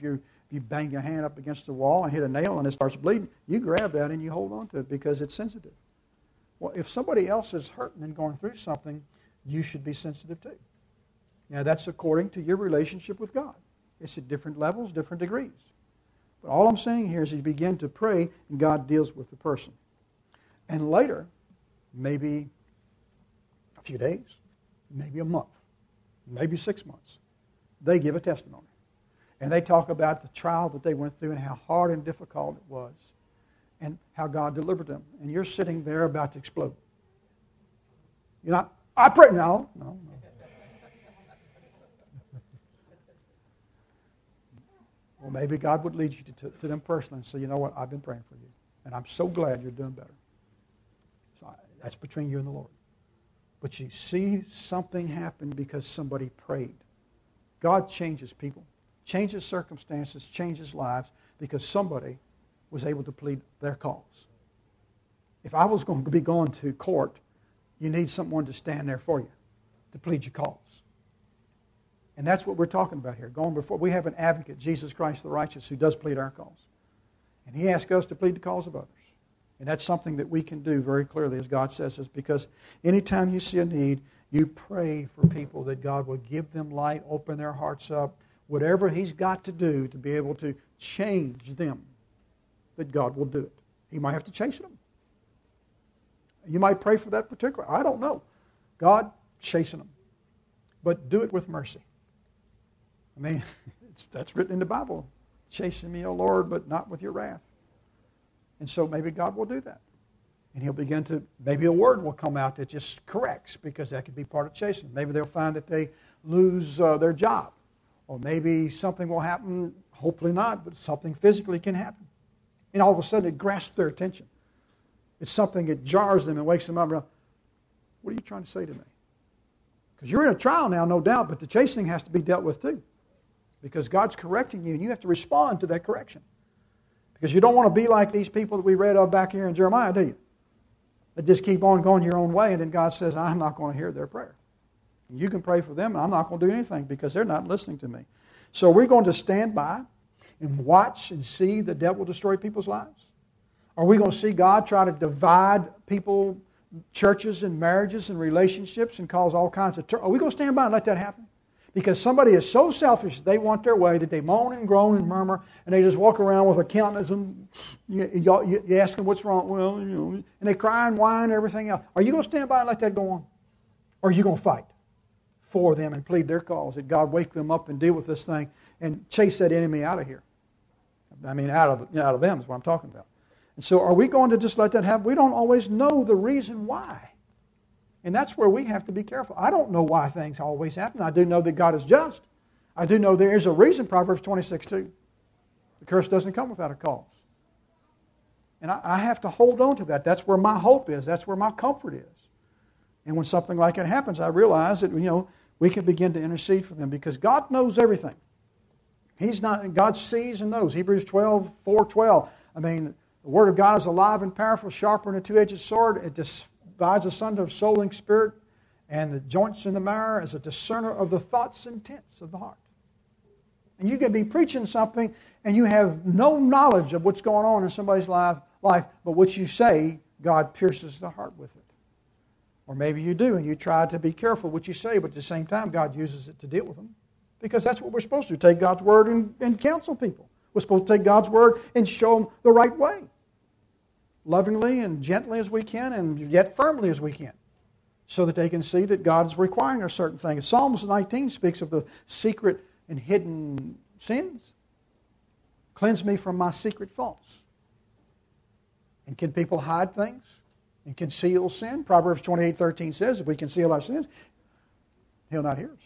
If you bang your hand up against the wall and hit a nail and it starts bleeding, you grab that and you hold on to it because it's sensitive. Well, if somebody else is hurting and going through something, you should be sensitive too. Now, that's according to your relationship with God. It's at different levels, different degrees. But all I'm saying here is you begin to pray and God deals with the person. And later, maybe a few days, maybe a month, maybe six months, they give a testimony. And they talk about the trial that they went through and how hard and difficult it was and how God delivered them. And you're sitting there about to explode. You're not, I pray, no, no, no. Well, maybe God would lead you to, to them personally and say, you know what, I've been praying for you. And I'm so glad you're doing better. So I, that's between you and the Lord. But you see something happen because somebody prayed. God changes people, changes circumstances, changes lives because somebody was able to plead their cause. If I was going to be going to court, you need someone to stand there for you, to plead your cause. And that's what we're talking about here. Going before, we have an advocate, Jesus Christ the righteous, who does plead our cause. And He asks us to plead the cause of others. And that's something that we can do very clearly, as God says this, because anytime you see a need, you pray for people that God will give them light, open their hearts up, whatever He's got to do to be able to change them, that God will do it. He might have to chasten them. You might pray for that particular. I don't know. God, chasten them. But do it with mercy. I mean, it's, that's written in the Bible. Chasten me, O Lord, but not with your wrath. And so maybe God will do that. And He'll begin to, maybe a word will come out that just corrects, because that could be part of chastening. Maybe they'll find that they lose uh, their job. Or maybe something will happen, hopefully not, but something physically can happen. And all of a sudden it grasps their attention. It's something that jars them and wakes them up. What are you trying to say to me? Because you're in a trial now, no doubt, but the chastening has to be dealt with too. Because God's correcting you, and you have to respond to that correction. Because you don't want to be like these people that we read of back here in Jeremiah, do you? That just keep on going your own way, and then God says, I'm not going to hear their prayer. And you can pray for them, and I'm not going to do anything because they're not listening to me. So we're going to stand by and watch and see the devil destroy people's lives? Are we going to see God try to divide people, churches and marriages and relationships and cause all kinds of... Ter- Are we going to stand by and let that happen? Because somebody is so selfish, they want their way, that they moan and groan and murmur, and they just walk around with a countenance, and you, you, you ask them what's wrong, well, you know, and they cry and whine and everything else. Are you going to stand by and let that go on? Or are you going to fight for them and plead their cause, that God wake them up and deal with this thing and chase that enemy out of here? I mean, out of, out of them is what I'm talking about. And so are we going to just let that happen? We don't always know the reason why. And that's where we have to be careful. I don't know why things always happen. I do know that God is just. I do know there is a reason, Proverbs twenty-six two. The curse doesn't come without a cause. And I, I have to hold on to that. That's where my hope is. That's where my comfort is. And when something like that happens, I realize that, you know, we can begin to intercede for them because God knows everything. He's not, God sees and knows. Hebrews twelve, four, twelve. I mean, the Word of God is alive and powerful, sharper than a two-edged sword. It divides asunder soul and spirit, and the joints and the marrow, as a discerner of the thoughts and intents of the heart. And you can be preaching something, and you have no knowledge of what's going on in somebody's life, life, but what you say, God pierces the heart with it. Or maybe you do, and you try to be careful what you say, but at the same time, God uses it to deal with them. Because that's what we're supposed to do, take God's Word and, and counsel people. We're supposed to take God's Word and show them the right way. Lovingly and gently as we can, and yet firmly as we can. So that they can see that God is requiring a certain thing. Psalms nineteen speaks of the secret and hidden sins. Cleanse me from my secret faults. And can people hide things? And conceal sin? Proverbs twenty-eight thirteen says, if we conceal our sins, He'll not hear us.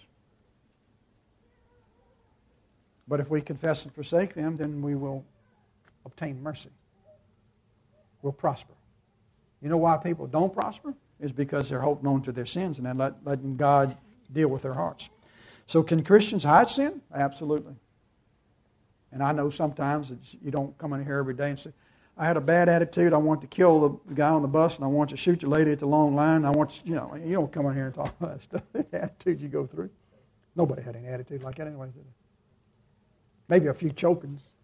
But if we confess and forsake them, then we will obtain mercy. We'll prosper. You know why people don't prosper? Is because they're holding on to their sins and then let, letting God deal with their hearts. So can Christians hide sin? Absolutely. And I know sometimes it's, you don't come in here every day and say, I had a bad attitude. I want to kill the guy on the bus, and I want to shoot the lady at the long line. I want to, you know, you don't come in here and talk about that stuff. The attitude you go through. Nobody had any attitude like that anyway, did they? Maybe a few chokings.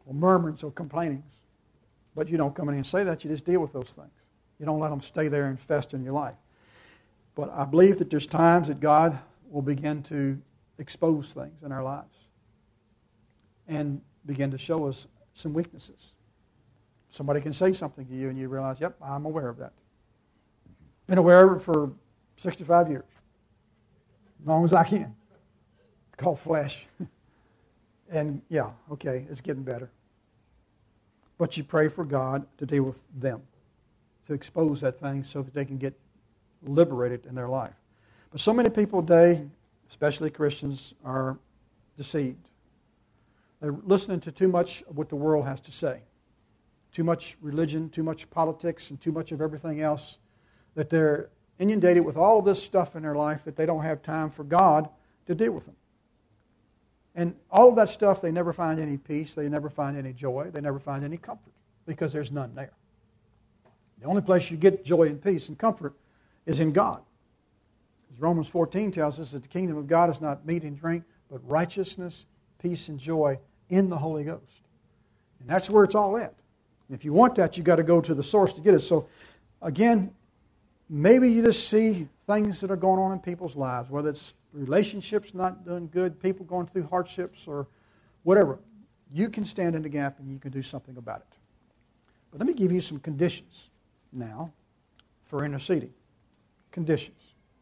or murmurings or complainings. But you don't come in and say that. You just deal with those things. You don't let them stay there and fester in your life. But I believe that there's times that God will begin to expose things in our lives and begin to show us some weaknesses. Somebody can say something to you and you realize, yep, I'm aware of that. Been aware of it for sixty-five years. As long as I can. It's called flesh. And yeah, okay, it's getting better. But you pray for God to deal with them, to expose that thing so that they can get liberated in their life. But so many people today, especially Christians, are deceived. They're listening to too much of what the world has to say. Too much religion, too much politics, and too much of everything else, that they're inundated with all of this stuff in their life that they don't have time for God to deal with them. And all of that stuff, they never find any peace, they never find any joy, they never find any comfort, because there's none there. The only place you get joy and peace and comfort is in God. As Romans fourteen tells us that the kingdom of God is not meat and drink, but righteousness, peace, and joy in the Holy Ghost. And that's where it's all at. And if you want that, you've got to go to the source to get it. So, again, maybe you just see things that are going on in people's lives, whether it's relationships not doing good, people going through hardships, or whatever. You can stand in the gap and you can do something about it. But let me give you some conditions now for interceding. Conditions.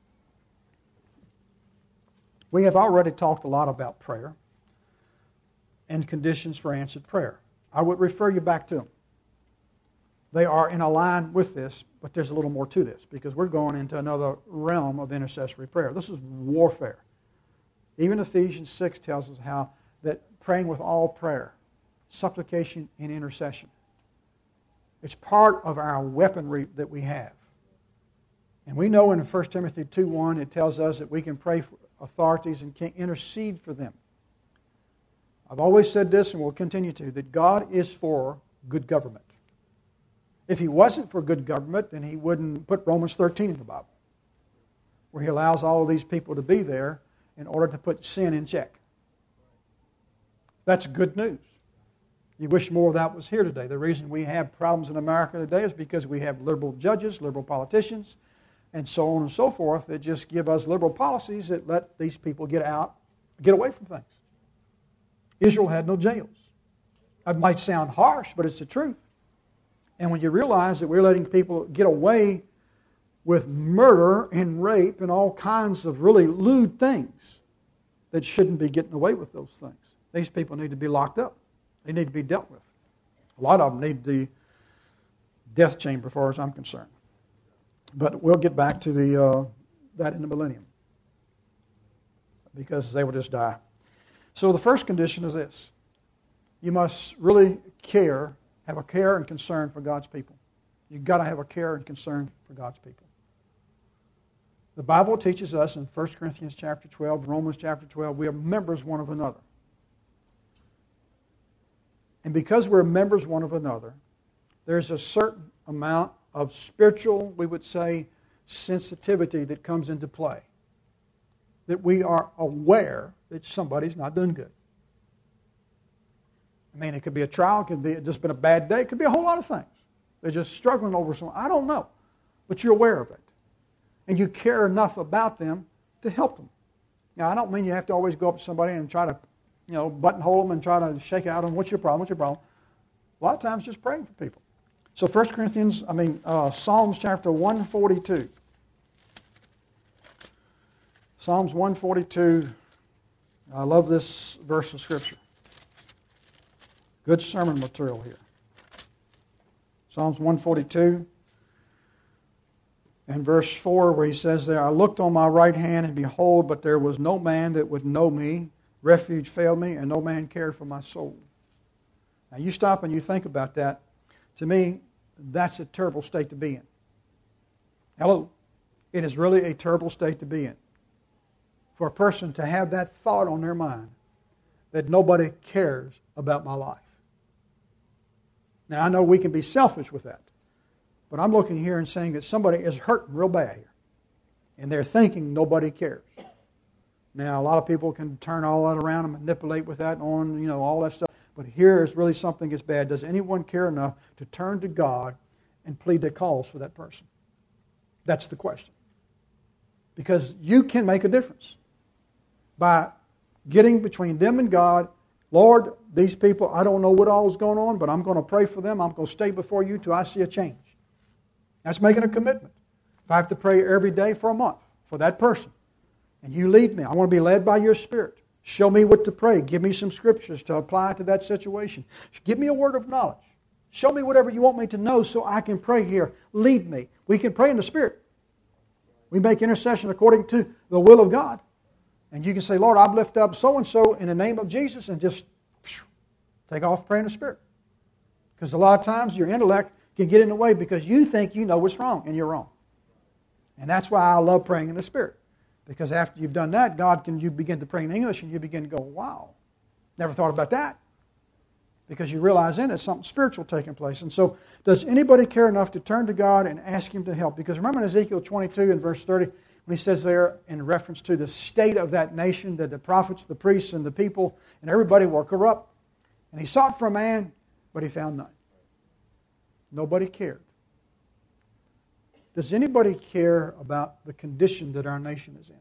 We have already talked a lot about prayer and conditions for answered prayer. I would refer you back to them. They are in a line with this, but there's a little more to this because we're going into another realm of intercessory prayer. This is warfare. Even Ephesians six tells us how that praying with all prayer, supplication, and intercession. It's part of our weaponry that we have. And we know in First Timothy two one it tells us that we can pray for authorities and can intercede for them. I've always said this and will continue to, that God is for good government. If He wasn't for good government, then He wouldn't put Romans thirteen in the Bible, where He allows all of these people to be there in order to put sin in check. That's good news. You wish more of that was here today. The reason we have problems in America today is because we have liberal judges, liberal politicians, and so on and so forth that just give us liberal policies that let these people get out, get away from things. Israel had no jails. That might sound harsh, but it's the truth. And when you realize that we're letting people get away with murder and rape and all kinds of really lewd things that shouldn't be getting away with those things. These people need to be locked up. They need to be dealt with. A lot of them need the death chamber as far as I'm concerned. But we'll get back to the uh, that in the millennium because they will just die. So the first condition is this. You must really care, have a care and concern for God's people. You've got to have a care and concern for God's people. The Bible teaches us in First Corinthians chapter twelve, Romans chapter twelve, we are members one of another. And because we're members one of another, there's a certain amount of spiritual, we would say, sensitivity that comes into play. That we are aware that somebody's not doing good. I mean, it could be a trial, it could be just been a bad day, it could be a whole lot of things. They're just struggling over something. I don't know. But you're aware of it. And you care enough about them to help them. Now, I don't mean you have to always go up to somebody and try to, you know, buttonhole them and try to shake out them. What's your problem? What's your problem? A lot of times just praying for people. So First Corinthians, I mean, uh, Psalms chapter one forty-two. Psalms one forty-two. I love this verse of Scripture. Good sermon material here. Psalms one forty-two and verse four, where he says there, I looked on my right hand, and behold, but there was no man that would know me. Refuge failed me, and no man cared for my soul. Now you stop and you think about that. To me, that's a terrible state to be in. Hello? It is really a terrible state to be in. For a person to have that thought on their mind that nobody cares about my life. Now, I know we can be selfish with that. But I'm looking here and saying that somebody is hurting real bad here. And they're thinking nobody cares. Now, a lot of people can turn all that around and manipulate with that on, you know, all that stuff. But here is really something that's bad. Does anyone care enough to turn to God and plead their cause for that person? That's the question. Because you can make a difference by getting between them and God. Lord, these people, I don't know what all is going on, but I'm going to pray for them. I'm going to stay before you till I see a change. That's making a commitment. If I have to pray every day for a month for that person, and you lead me, I want to be led by your Spirit. Show me what to pray. Give me some scriptures to apply to that situation. Give me a word of knowledge. Show me whatever you want me to know so I can pray here. Lead me. We can pray in the Spirit. We make intercession according to the will of God. And you can say, Lord, I've lifted up so-and-so in the name of Jesus, and just take off praying in the Spirit. Because a lot of times your intellect can get in the way because you think you know what's wrong, and you're wrong. And that's why I love praying in the Spirit. Because after you've done that, God can you begin to pray in English, and you begin to go, wow, never thought about that. Because you realize then it's something spiritual taking place. And so, does anybody care enough to turn to God and ask Him to help? Because remember in Ezekiel twenty-two and verse thirty, when He says there in reference to the state of that nation, that the prophets, the priests, and the people, and everybody were corrupt. And He sought for a man, but He found none. Nobody cared. Does anybody care about the condition that our nation is in?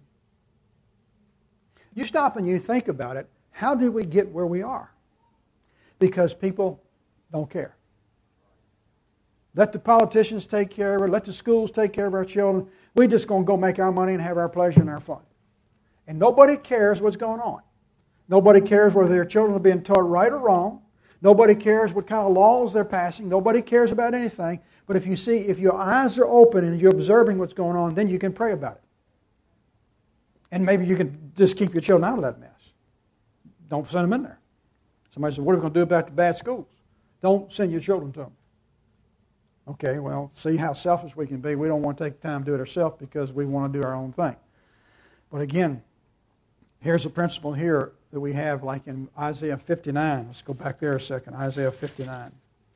You stop and you think about it. How do we get where we are? Because people don't care. Let the politicians take care of it. Let the schools take care of our children. We're just going to go make our money and have our pleasure and our fun. And nobody cares what's going on. Nobody cares whether their children are being taught right or wrong. Nobody cares what kind of laws they're passing. Nobody cares about anything. But if you see, if your eyes are open and you're observing what's going on, then you can pray about it. And maybe you can just keep your children out of that mess. Don't send them in there. Somebody says, what are we going to do about the bad schools? Don't send your children to them. Okay, well, see how selfish we can be. We don't want to take time to do it ourselves because we want to do our own thing. But again, here's a principle here that we have like in Isaiah fifty-nine. Let's go back there a second. Isaiah fifty-nine.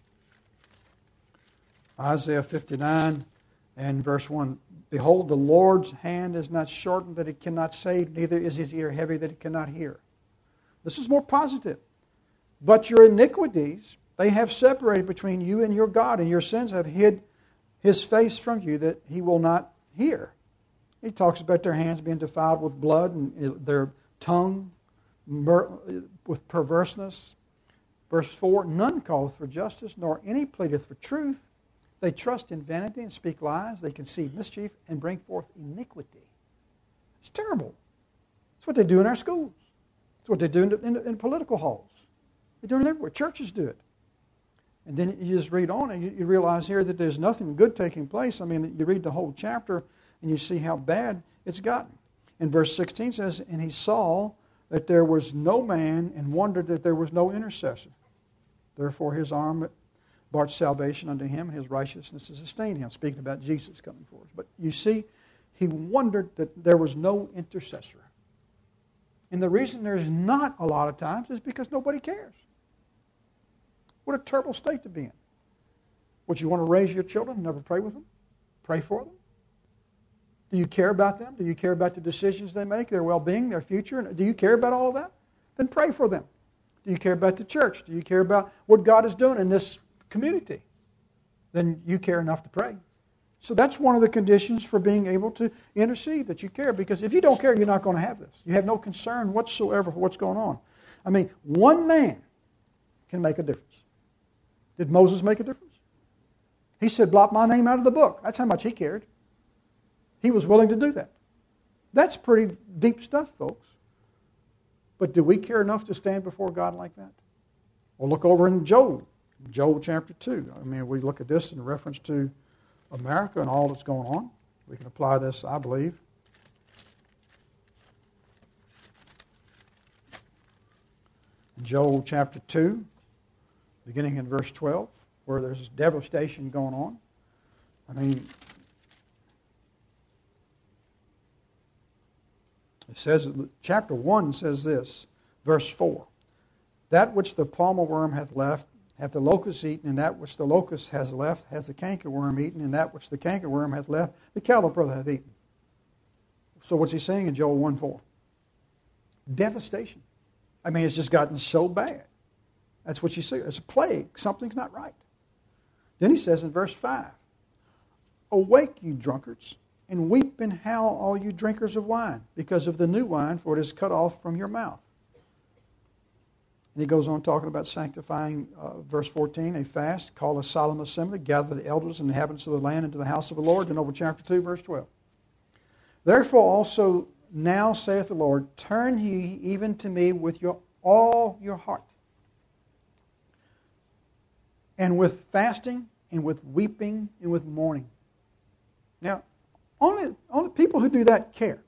Isaiah fifty-nine and verse one. Behold, the Lord's hand is not shortened that it cannot save, neither is His ear heavy that it cannot hear. This is more positive. But your iniquities, they have separated between you and your God, and your sins have hid His face from you that He will not hear. He talks about their hands being defiled with blood and their tongue with perverseness. Verse four, none calleth for justice, nor any pleadeth for truth. They trust in vanity and speak lies. They conceive mischief and bring forth iniquity. It's terrible. It's what they do in our schools. It's what they do in, in, in political halls. They do it everywhere. Churches do it. And then you just read on and you, you realize here that there's nothing good taking place. I mean, you read the whole chapter and you see how bad it's gotten. And verse sixteen says, and he saw that there was no man and wondered that there was no intercessor. Therefore his arm brought salvation unto him, and his righteousness has sustained him. Speaking about Jesus coming for us. But you see, he wondered that there was no intercessor. And the reason there's not a lot of times is because nobody cares. What a terrible state to be in. Would you want to raise your children and never pray with them? Pray for them? Do you care about them? Do you care about the decisions they make, their well-being, their future? Do you care about all of that? Then pray for them. Do you care about the church? Do you care about what God is doing in this community? Then you care enough to pray. So that's one of the conditions for being able to intercede, that you care. Because if you don't care, you're not going to have this. You have no concern whatsoever for what's going on. I mean, one man can make a difference. Did Moses make a difference? He said, blot my name out of the book. That's how much he cared. He was willing to do that. That's pretty deep stuff, folks. But do we care enough to stand before God like that? Well, look over in Job. Job chapter two. I mean, we look at this in reference to America and all that's going on. We can apply this, I believe. Job chapter two, beginning in verse twelve, where there's devastation going on. I mean, it says, chapter one says this, verse four. That which the palmer worm hath left, hath the locust eaten, and that which the locust has left, hath the cankerworm eaten, and that which the cankerworm hath left, the caterpillar hath eaten. So what's he saying in Joel one four? Devastation. I mean, it's just gotten so bad. That's what you see. It's a plague. Something's not right. Then he says in verse five, awake, you drunkards, and weep and howl, all you drinkers of wine, because of the new wine, for it is cut off from your mouth. And he goes on talking about sanctifying, uh, verse fourteen, a fast, call a solemn assembly, gather the elders and inhabitants of the land into the house of the Lord. Then over chapter two, verse twelve. Therefore also now saith the Lord, turn ye even to me with your all your heart, and with fasting, and with weeping, and with mourning. Now, only, only people who do that care.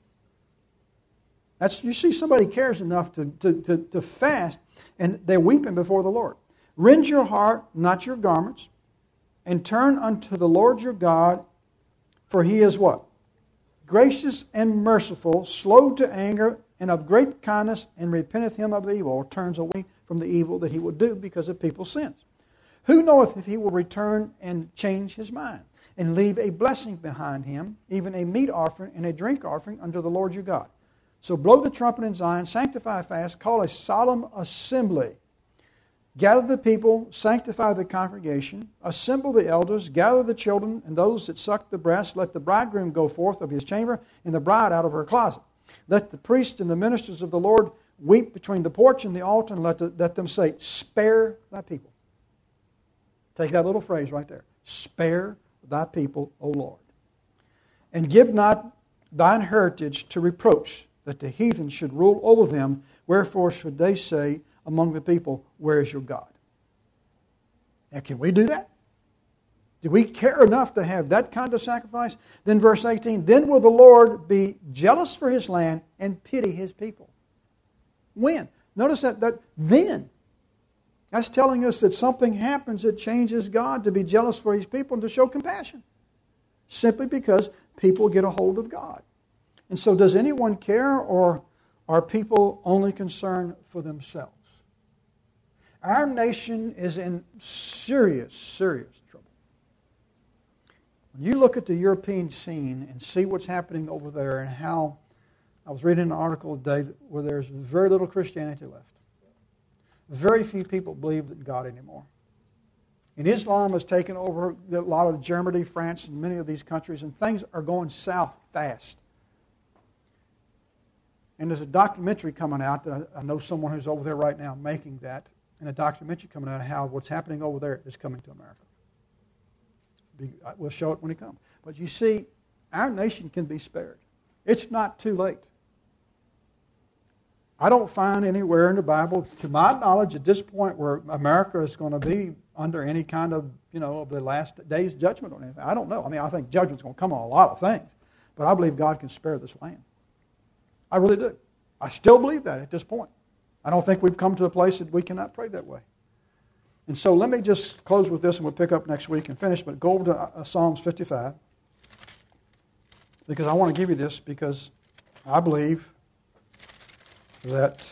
That's, you see somebody cares enough to, to, to, to fast, and they're weeping before the Lord. Rend your heart, not your garments, and turn unto the Lord your God, for He is what? Gracious and merciful, slow to anger, and of great kindness, and repenteth him of the evil, or turns away from the evil that he will do because of people's sins. Who knoweth if he will return and change his mind, and leave a blessing behind him, even a meat offering and a drink offering unto the Lord your God? So blow the trumpet in Zion, sanctify a fast, call a solemn assembly. Gather the people, sanctify the congregation, assemble the elders, gather the children and those that suck the breast. Let the bridegroom go forth of his chamber, and the bride out of her closet. Let the priests and the ministers of the Lord weep between the porch and the altar, and let, the, let them say, spare thy people. Take that little phrase right there. Spare thy people, O Lord. And give not thine heritage to reproach, that the heathen should rule over them. Wherefore should they say among the people, where is your God? Now, can we do that? Do we care enough to have that kind of sacrifice? Then verse eighteen, then will the Lord be jealous for His land and pity His people. When? Notice that, that then. That's telling us that something happens that changes God to be jealous for His people and to show compassion. Simply because people get a hold of God. And so does anyone care, or are people only concerned for themselves? Our nation is in serious, serious trouble. When you look at the European scene and see what's happening over there, and how, I was reading an article today where there's very little Christianity left. Very few people believe in God anymore. And Islam has taken over a lot of Germany, France, and many of these countries, and things are going south fast. And there's a documentary coming out that I know someone who's over there right now making that, and a documentary coming out of how what's happening over there is coming to America. We'll show it when it comes. But you see, our nation can be spared. It's not too late. I don't find anywhere in the Bible, to my knowledge, at this point where America is going to be under any kind of, you know, of the last days judgment on anything. I don't know. I mean, I think judgment's going to come on a lot of things. But I believe God can spare this land. I really do. I still believe that at this point. I don't think we've come to a place that we cannot pray that way. And so let me just close with this, and we'll pick up next week and finish. But go over to uh, Psalms fifty-five, because I want to give you this, because I believe that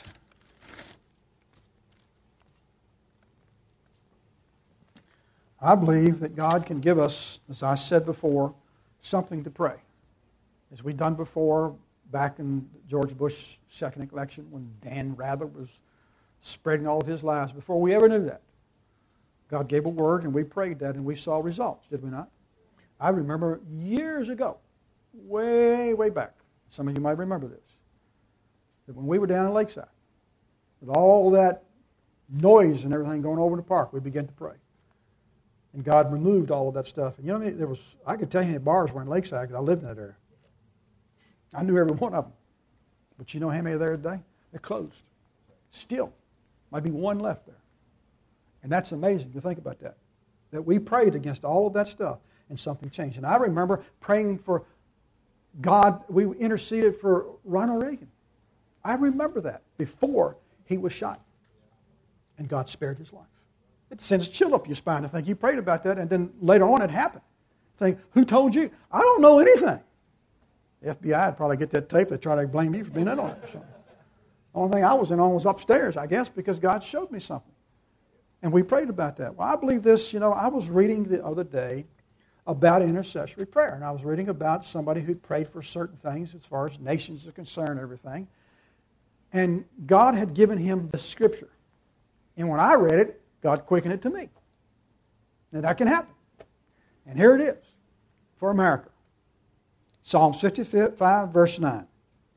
I believe that God can give us, as I said before, something to pray. As we've done before, back in George Bush's second election, when Dan Rather was spreading all of his lies, before we ever knew that, God gave a word, and we prayed that, and we saw results, did we not? I remember years ago, way, way back, some of you might remember this, that when we were down in Lakeside, with all that noise and everything going over in the park, we began to pray. And God removed all of that stuff. And you know, what I mean? There was, I could tell you how many bars were in Lakeside, because I lived in that area. I knew every one of them. But you know how many are there today? They're closed. Still, might be one left there. And that's amazing to think about that. That we prayed against all of that stuff, and something changed. And I remember praying for God. We interceded for Ronald Reagan. I remember that before he was shot. And God spared his life. It sends a chill up your spine to think you prayed about that, and then later on it happened. Think, who told you? I don't know anything. The F B I would probably get that tape. They'd try to blame me for being in on it or something. The only thing I was in on was upstairs, I guess, because God showed me something. And we prayed about that. Well, I believe this, you know, I was reading the other day about intercessory prayer. And I was reading about somebody who prayed for certain things as far as nations are concerned, everything. And God had given him the scripture. And when I read it, God quickened it to me. And that can happen. And here it is for America. Psalm fifty-five, verse nine.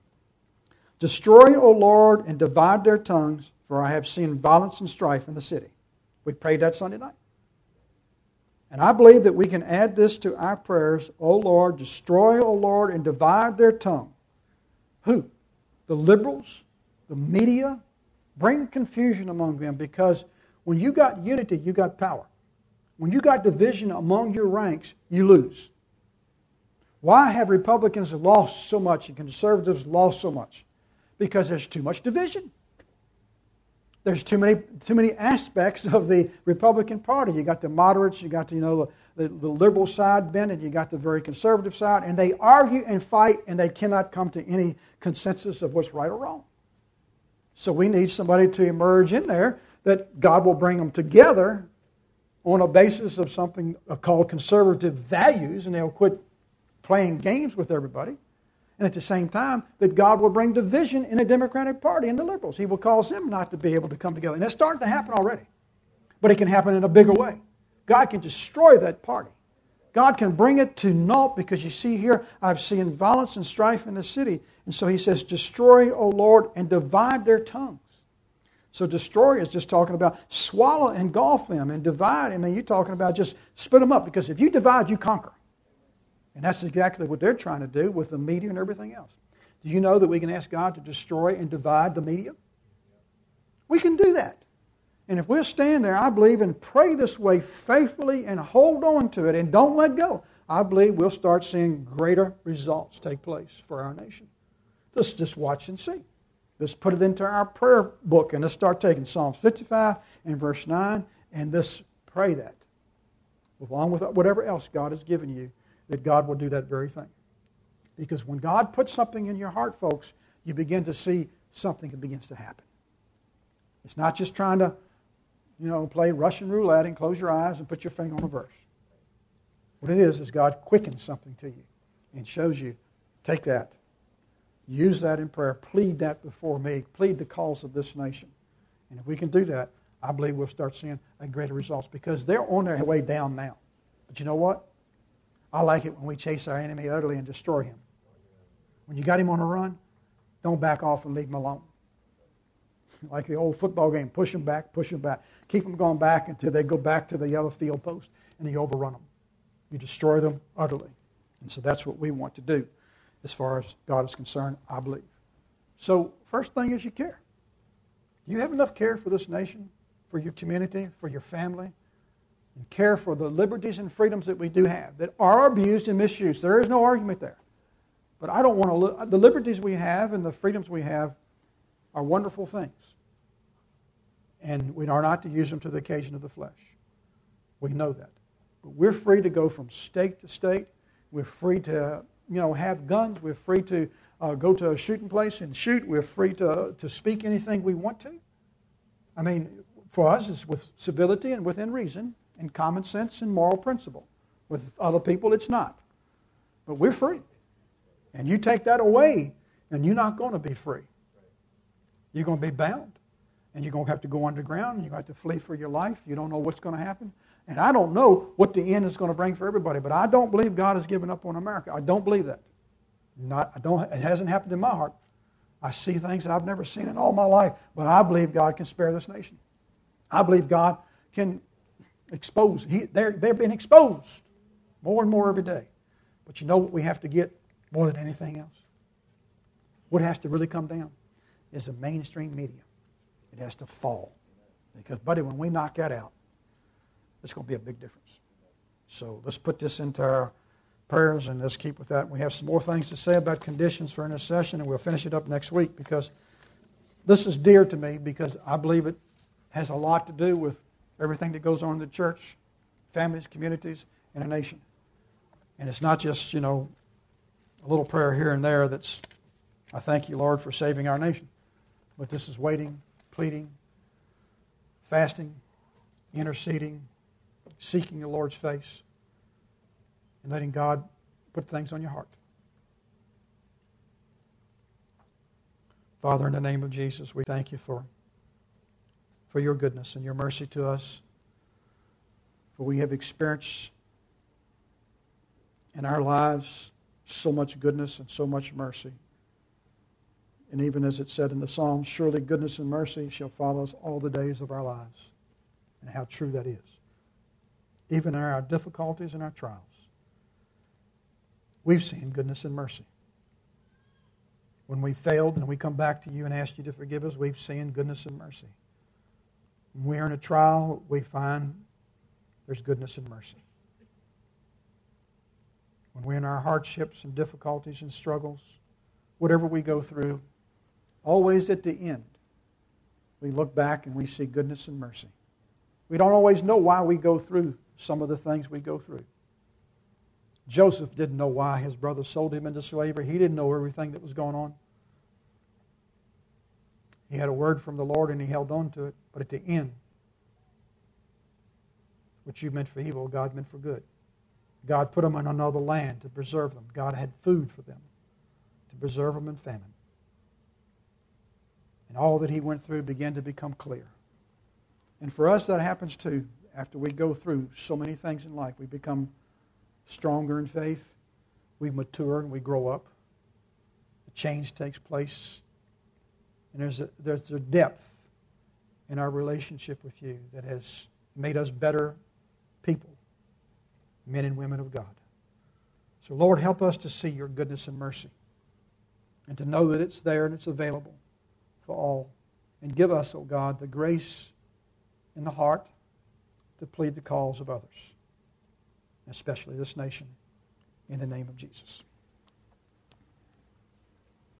Destroy, O Lord, and divide their tongues, for I have seen violence and strife in the city. We prayed that Sunday night. And I believe that we can add this to our prayers. O Lord, destroy, O Lord, and divide their tongue. Who? The liberals, the media. Bring confusion among them, because when you got unity, you got power. When you got division among your ranks, you lose. Why have Republicans lost so much and conservatives lost so much? Because there's too much division. There's too many too many aspects of the Republican Party. You got the moderates, you got the, you know the, the, the liberal side bent, and you got the very conservative side, and they argue and fight, and they cannot come to any consensus of what's right or wrong. So we need somebody to emerge in there that God will bring them together on a basis of something called conservative values, and they'll quit playing games with everybody. And at the same time, that God will bring division in the Democratic Party and the liberals. He will cause them not to be able to come together. And it's starting to happen already. But it can happen in a bigger way. God can destroy that party. God can bring it to naught, because you see here, I've seen violence and strife in the city. And so he says, destroy, O Lord, and divide their tongues. So destroy is just talking about swallow, engulf them, and divide. I mean, you're talking about just split them up, because if you divide, you conquer. And that's exactly what they're trying to do with the media and everything else. Do you know that we can ask God to destroy and divide the media? We can do that. And if we'll stand there, I believe, and pray this way faithfully and hold on to it and don't let go, I believe we'll start seeing greater results take place for our nation. Let's just watch and see. Let's put it into our prayer book, and let's start taking Psalms fifty-five and verse nine, and let's pray that, along with whatever else God has given you, that God will do that very thing. Because when God puts something in your heart, folks, you begin to see something that begins to happen. It's not just trying to, you know, play Russian roulette and close your eyes and put your finger on a verse. What it is, is God quickens something to you and shows you, take that, use that in prayer, plead that before me, plead the cause of this nation. And if we can do that, I believe we'll start seeing a greater results, because they're on their way down now. But you know what? I like it when we chase our enemy utterly and destroy him. When you got him on a run, don't back off and leave him alone. Like the old football game, push them back, push them back. Keep them going back until they go back to the yellow field post, and you overrun them. You destroy them utterly. And so that's what we want to do as far as God is concerned, I believe. So first thing is you care. Do you have enough care for this nation, for your community, for your family? And care for the liberties and freedoms that we do have, that are abused and misused. There is no argument there. But I don't want to look, the liberties we have and the freedoms we have are wonderful things. And we are not to use them to the occasion of the flesh. We know that. But we're free to go from state to state. We're free to, you know, have guns. We're free to uh, go to a shooting place and shoot. We're free to, to speak anything we want to. I mean, for us, it's with civility and within reason, and common sense and moral principle. With other people, it's not. But we're free. And you take that away, and you're not going to be free. You're going to be bound. And you're going to have to go underground, and you're going to have to flee for your life. You don't know what's going to happen. And I don't know what the end is going to bring for everybody, but I don't believe God has given up on America. I don't believe that. Not, I don't, it hasn't happened in my heart. I see things that I've never seen in all my life, but I believe God can spare this nation. I believe God can expose. He, they're, they're being exposed more and more every day. But you know what we have to get more than anything else? What has to really come down is the mainstream media. It has to fall. Because, buddy, when we knock that out, it's going to be a big difference. So let's put this into our prayers, and let's keep with that. We have some more things to say about conditions for intercession, and we'll finish it up next week, because this is dear to me, because I believe it has a lot to do with everything that goes on in the church, families, communities, and a nation. And it's not just, you know, a little prayer here and there that's, I thank you, Lord, for saving our nation. But this is waiting, pleading, fasting, interceding, seeking the Lord's face, and letting God put things on your heart. Father, in the name of Jesus, we thank you for for your goodness and your mercy to us. For we have experienced in our lives so much goodness and so much mercy. And even as it said in the Psalms, surely goodness and mercy shall follow us all the days of our lives. And how true that is. Even in our difficulties and our trials, we've seen goodness and mercy. When we failed and we come back to you and ask you to forgive us, we've seen goodness and mercy. When we're in a trial, we find there's goodness and mercy. When we're in our hardships and difficulties and struggles, whatever we go through, always at the end, we look back and we see goodness and mercy. We don't always know why we go through some of the things we go through. Joseph didn't know why his brothers sold him into slavery. He didn't know everything that was going on. He had a word from the Lord and he held on to it. But at the end, what you meant for evil, God meant for good. God put them in another land to preserve them. God had food for them to preserve them in famine. And all that he went through began to become clear. And for us, that happens too. After we go through so many things in life, we become stronger in faith. We mature and we grow up. The change takes place. And there's a, there's a depth in our relationship with you that has made us better people, men and women of God. So Lord, help us to see your goodness and mercy and to know that it's there and it's available for all. And give us, oh God, the grace in the heart to plead the cause of others, especially this nation, in the name of Jesus.